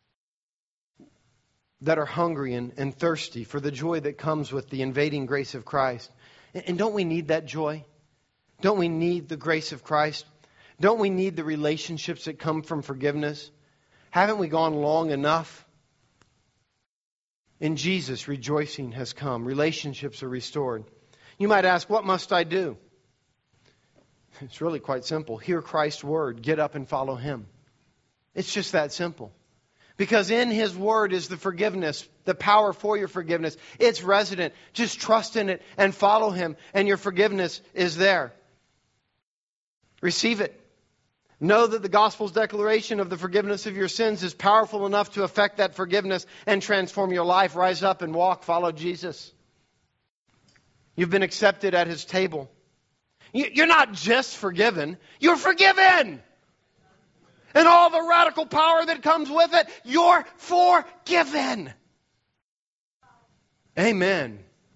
that are hungry and, and thirsty for the joy that comes with the invading grace of Christ. And, and don't we need that joy? Don't we need the grace of Christ? Don't we need the relationships that come from forgiveness? Haven't we gone long enough? In Jesus, rejoicing has come. Relationships are restored. You might ask, what must I do? It's really quite simple. Hear Christ's word. Get up and follow Him. It's just that simple. Because in His word is the forgiveness, the power for your forgiveness. It's resident. Just trust in it and follow Him, and your forgiveness is there. Receive it. Know that the gospel's declaration of the forgiveness of your sins is powerful enough to affect that forgiveness and transform your life. Rise up and walk. Follow Jesus. You've been accepted at His table. You're not just forgiven. You're forgiven. And all the radical power that comes with it, you're forgiven. Amen.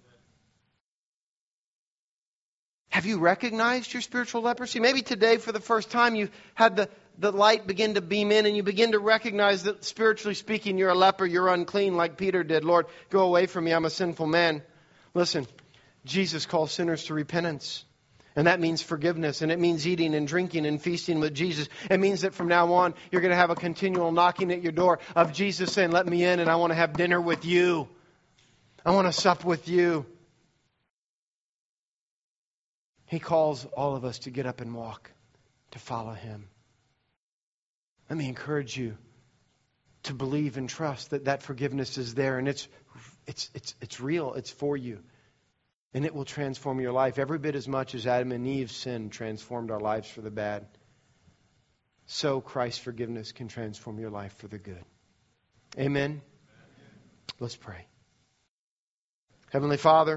Have you recognized your spiritual leprosy? Maybe today, for the first time, you had the, the light begin to beam in and you begin to recognize that, spiritually speaking, you're a leper, you're unclean like Peter did. Lord, go away from me, I'm a sinful man. Listen, Jesus calls sinners to repentance. And that means forgiveness. And it means eating and drinking and feasting with Jesus. It means that from now on, you're going to have a continual knocking at your door of Jesus saying, let me in and I want to have dinner with you. I want to sup with you. He calls all of us to get up and walk, to follow Him. Let me encourage you to believe and trust that that forgiveness is there. And it's, it's, it's, it's real. It's for you. And it will transform your life every bit as much as Adam and Eve's sin transformed our lives for the bad. So Christ's forgiveness can transform your life for the good. Amen? Amen. Let's pray. Heavenly Father,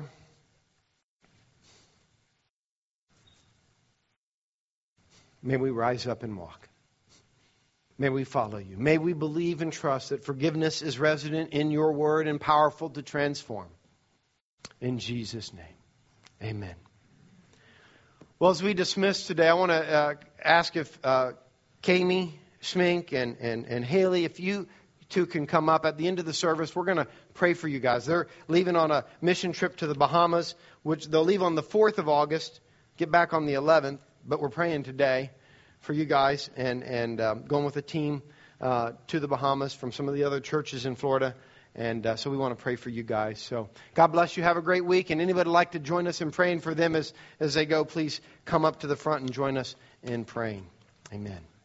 may we rise up and walk. May we follow you. May we believe and trust that forgiveness is resident in your word and powerful to transform. In Jesus' name, amen. Well, as we dismiss today, I want to uh, ask if uh, Kami, Schmink, and, and, and Haley, if you two can come up at the end of the service, we're going to pray for you guys. They're leaving on a mission trip to the Bahamas, which they'll leave on the fourth of August, get back on the eleventh, but we're praying today for you guys and, and um, going with a team uh, to the Bahamas from some of the other churches in Florida. And uh, so we want to pray for you guys. So God bless you. Have a great week. And anybody like to join us in praying for them as, as they go, please come up to the front and join us in praying. Amen.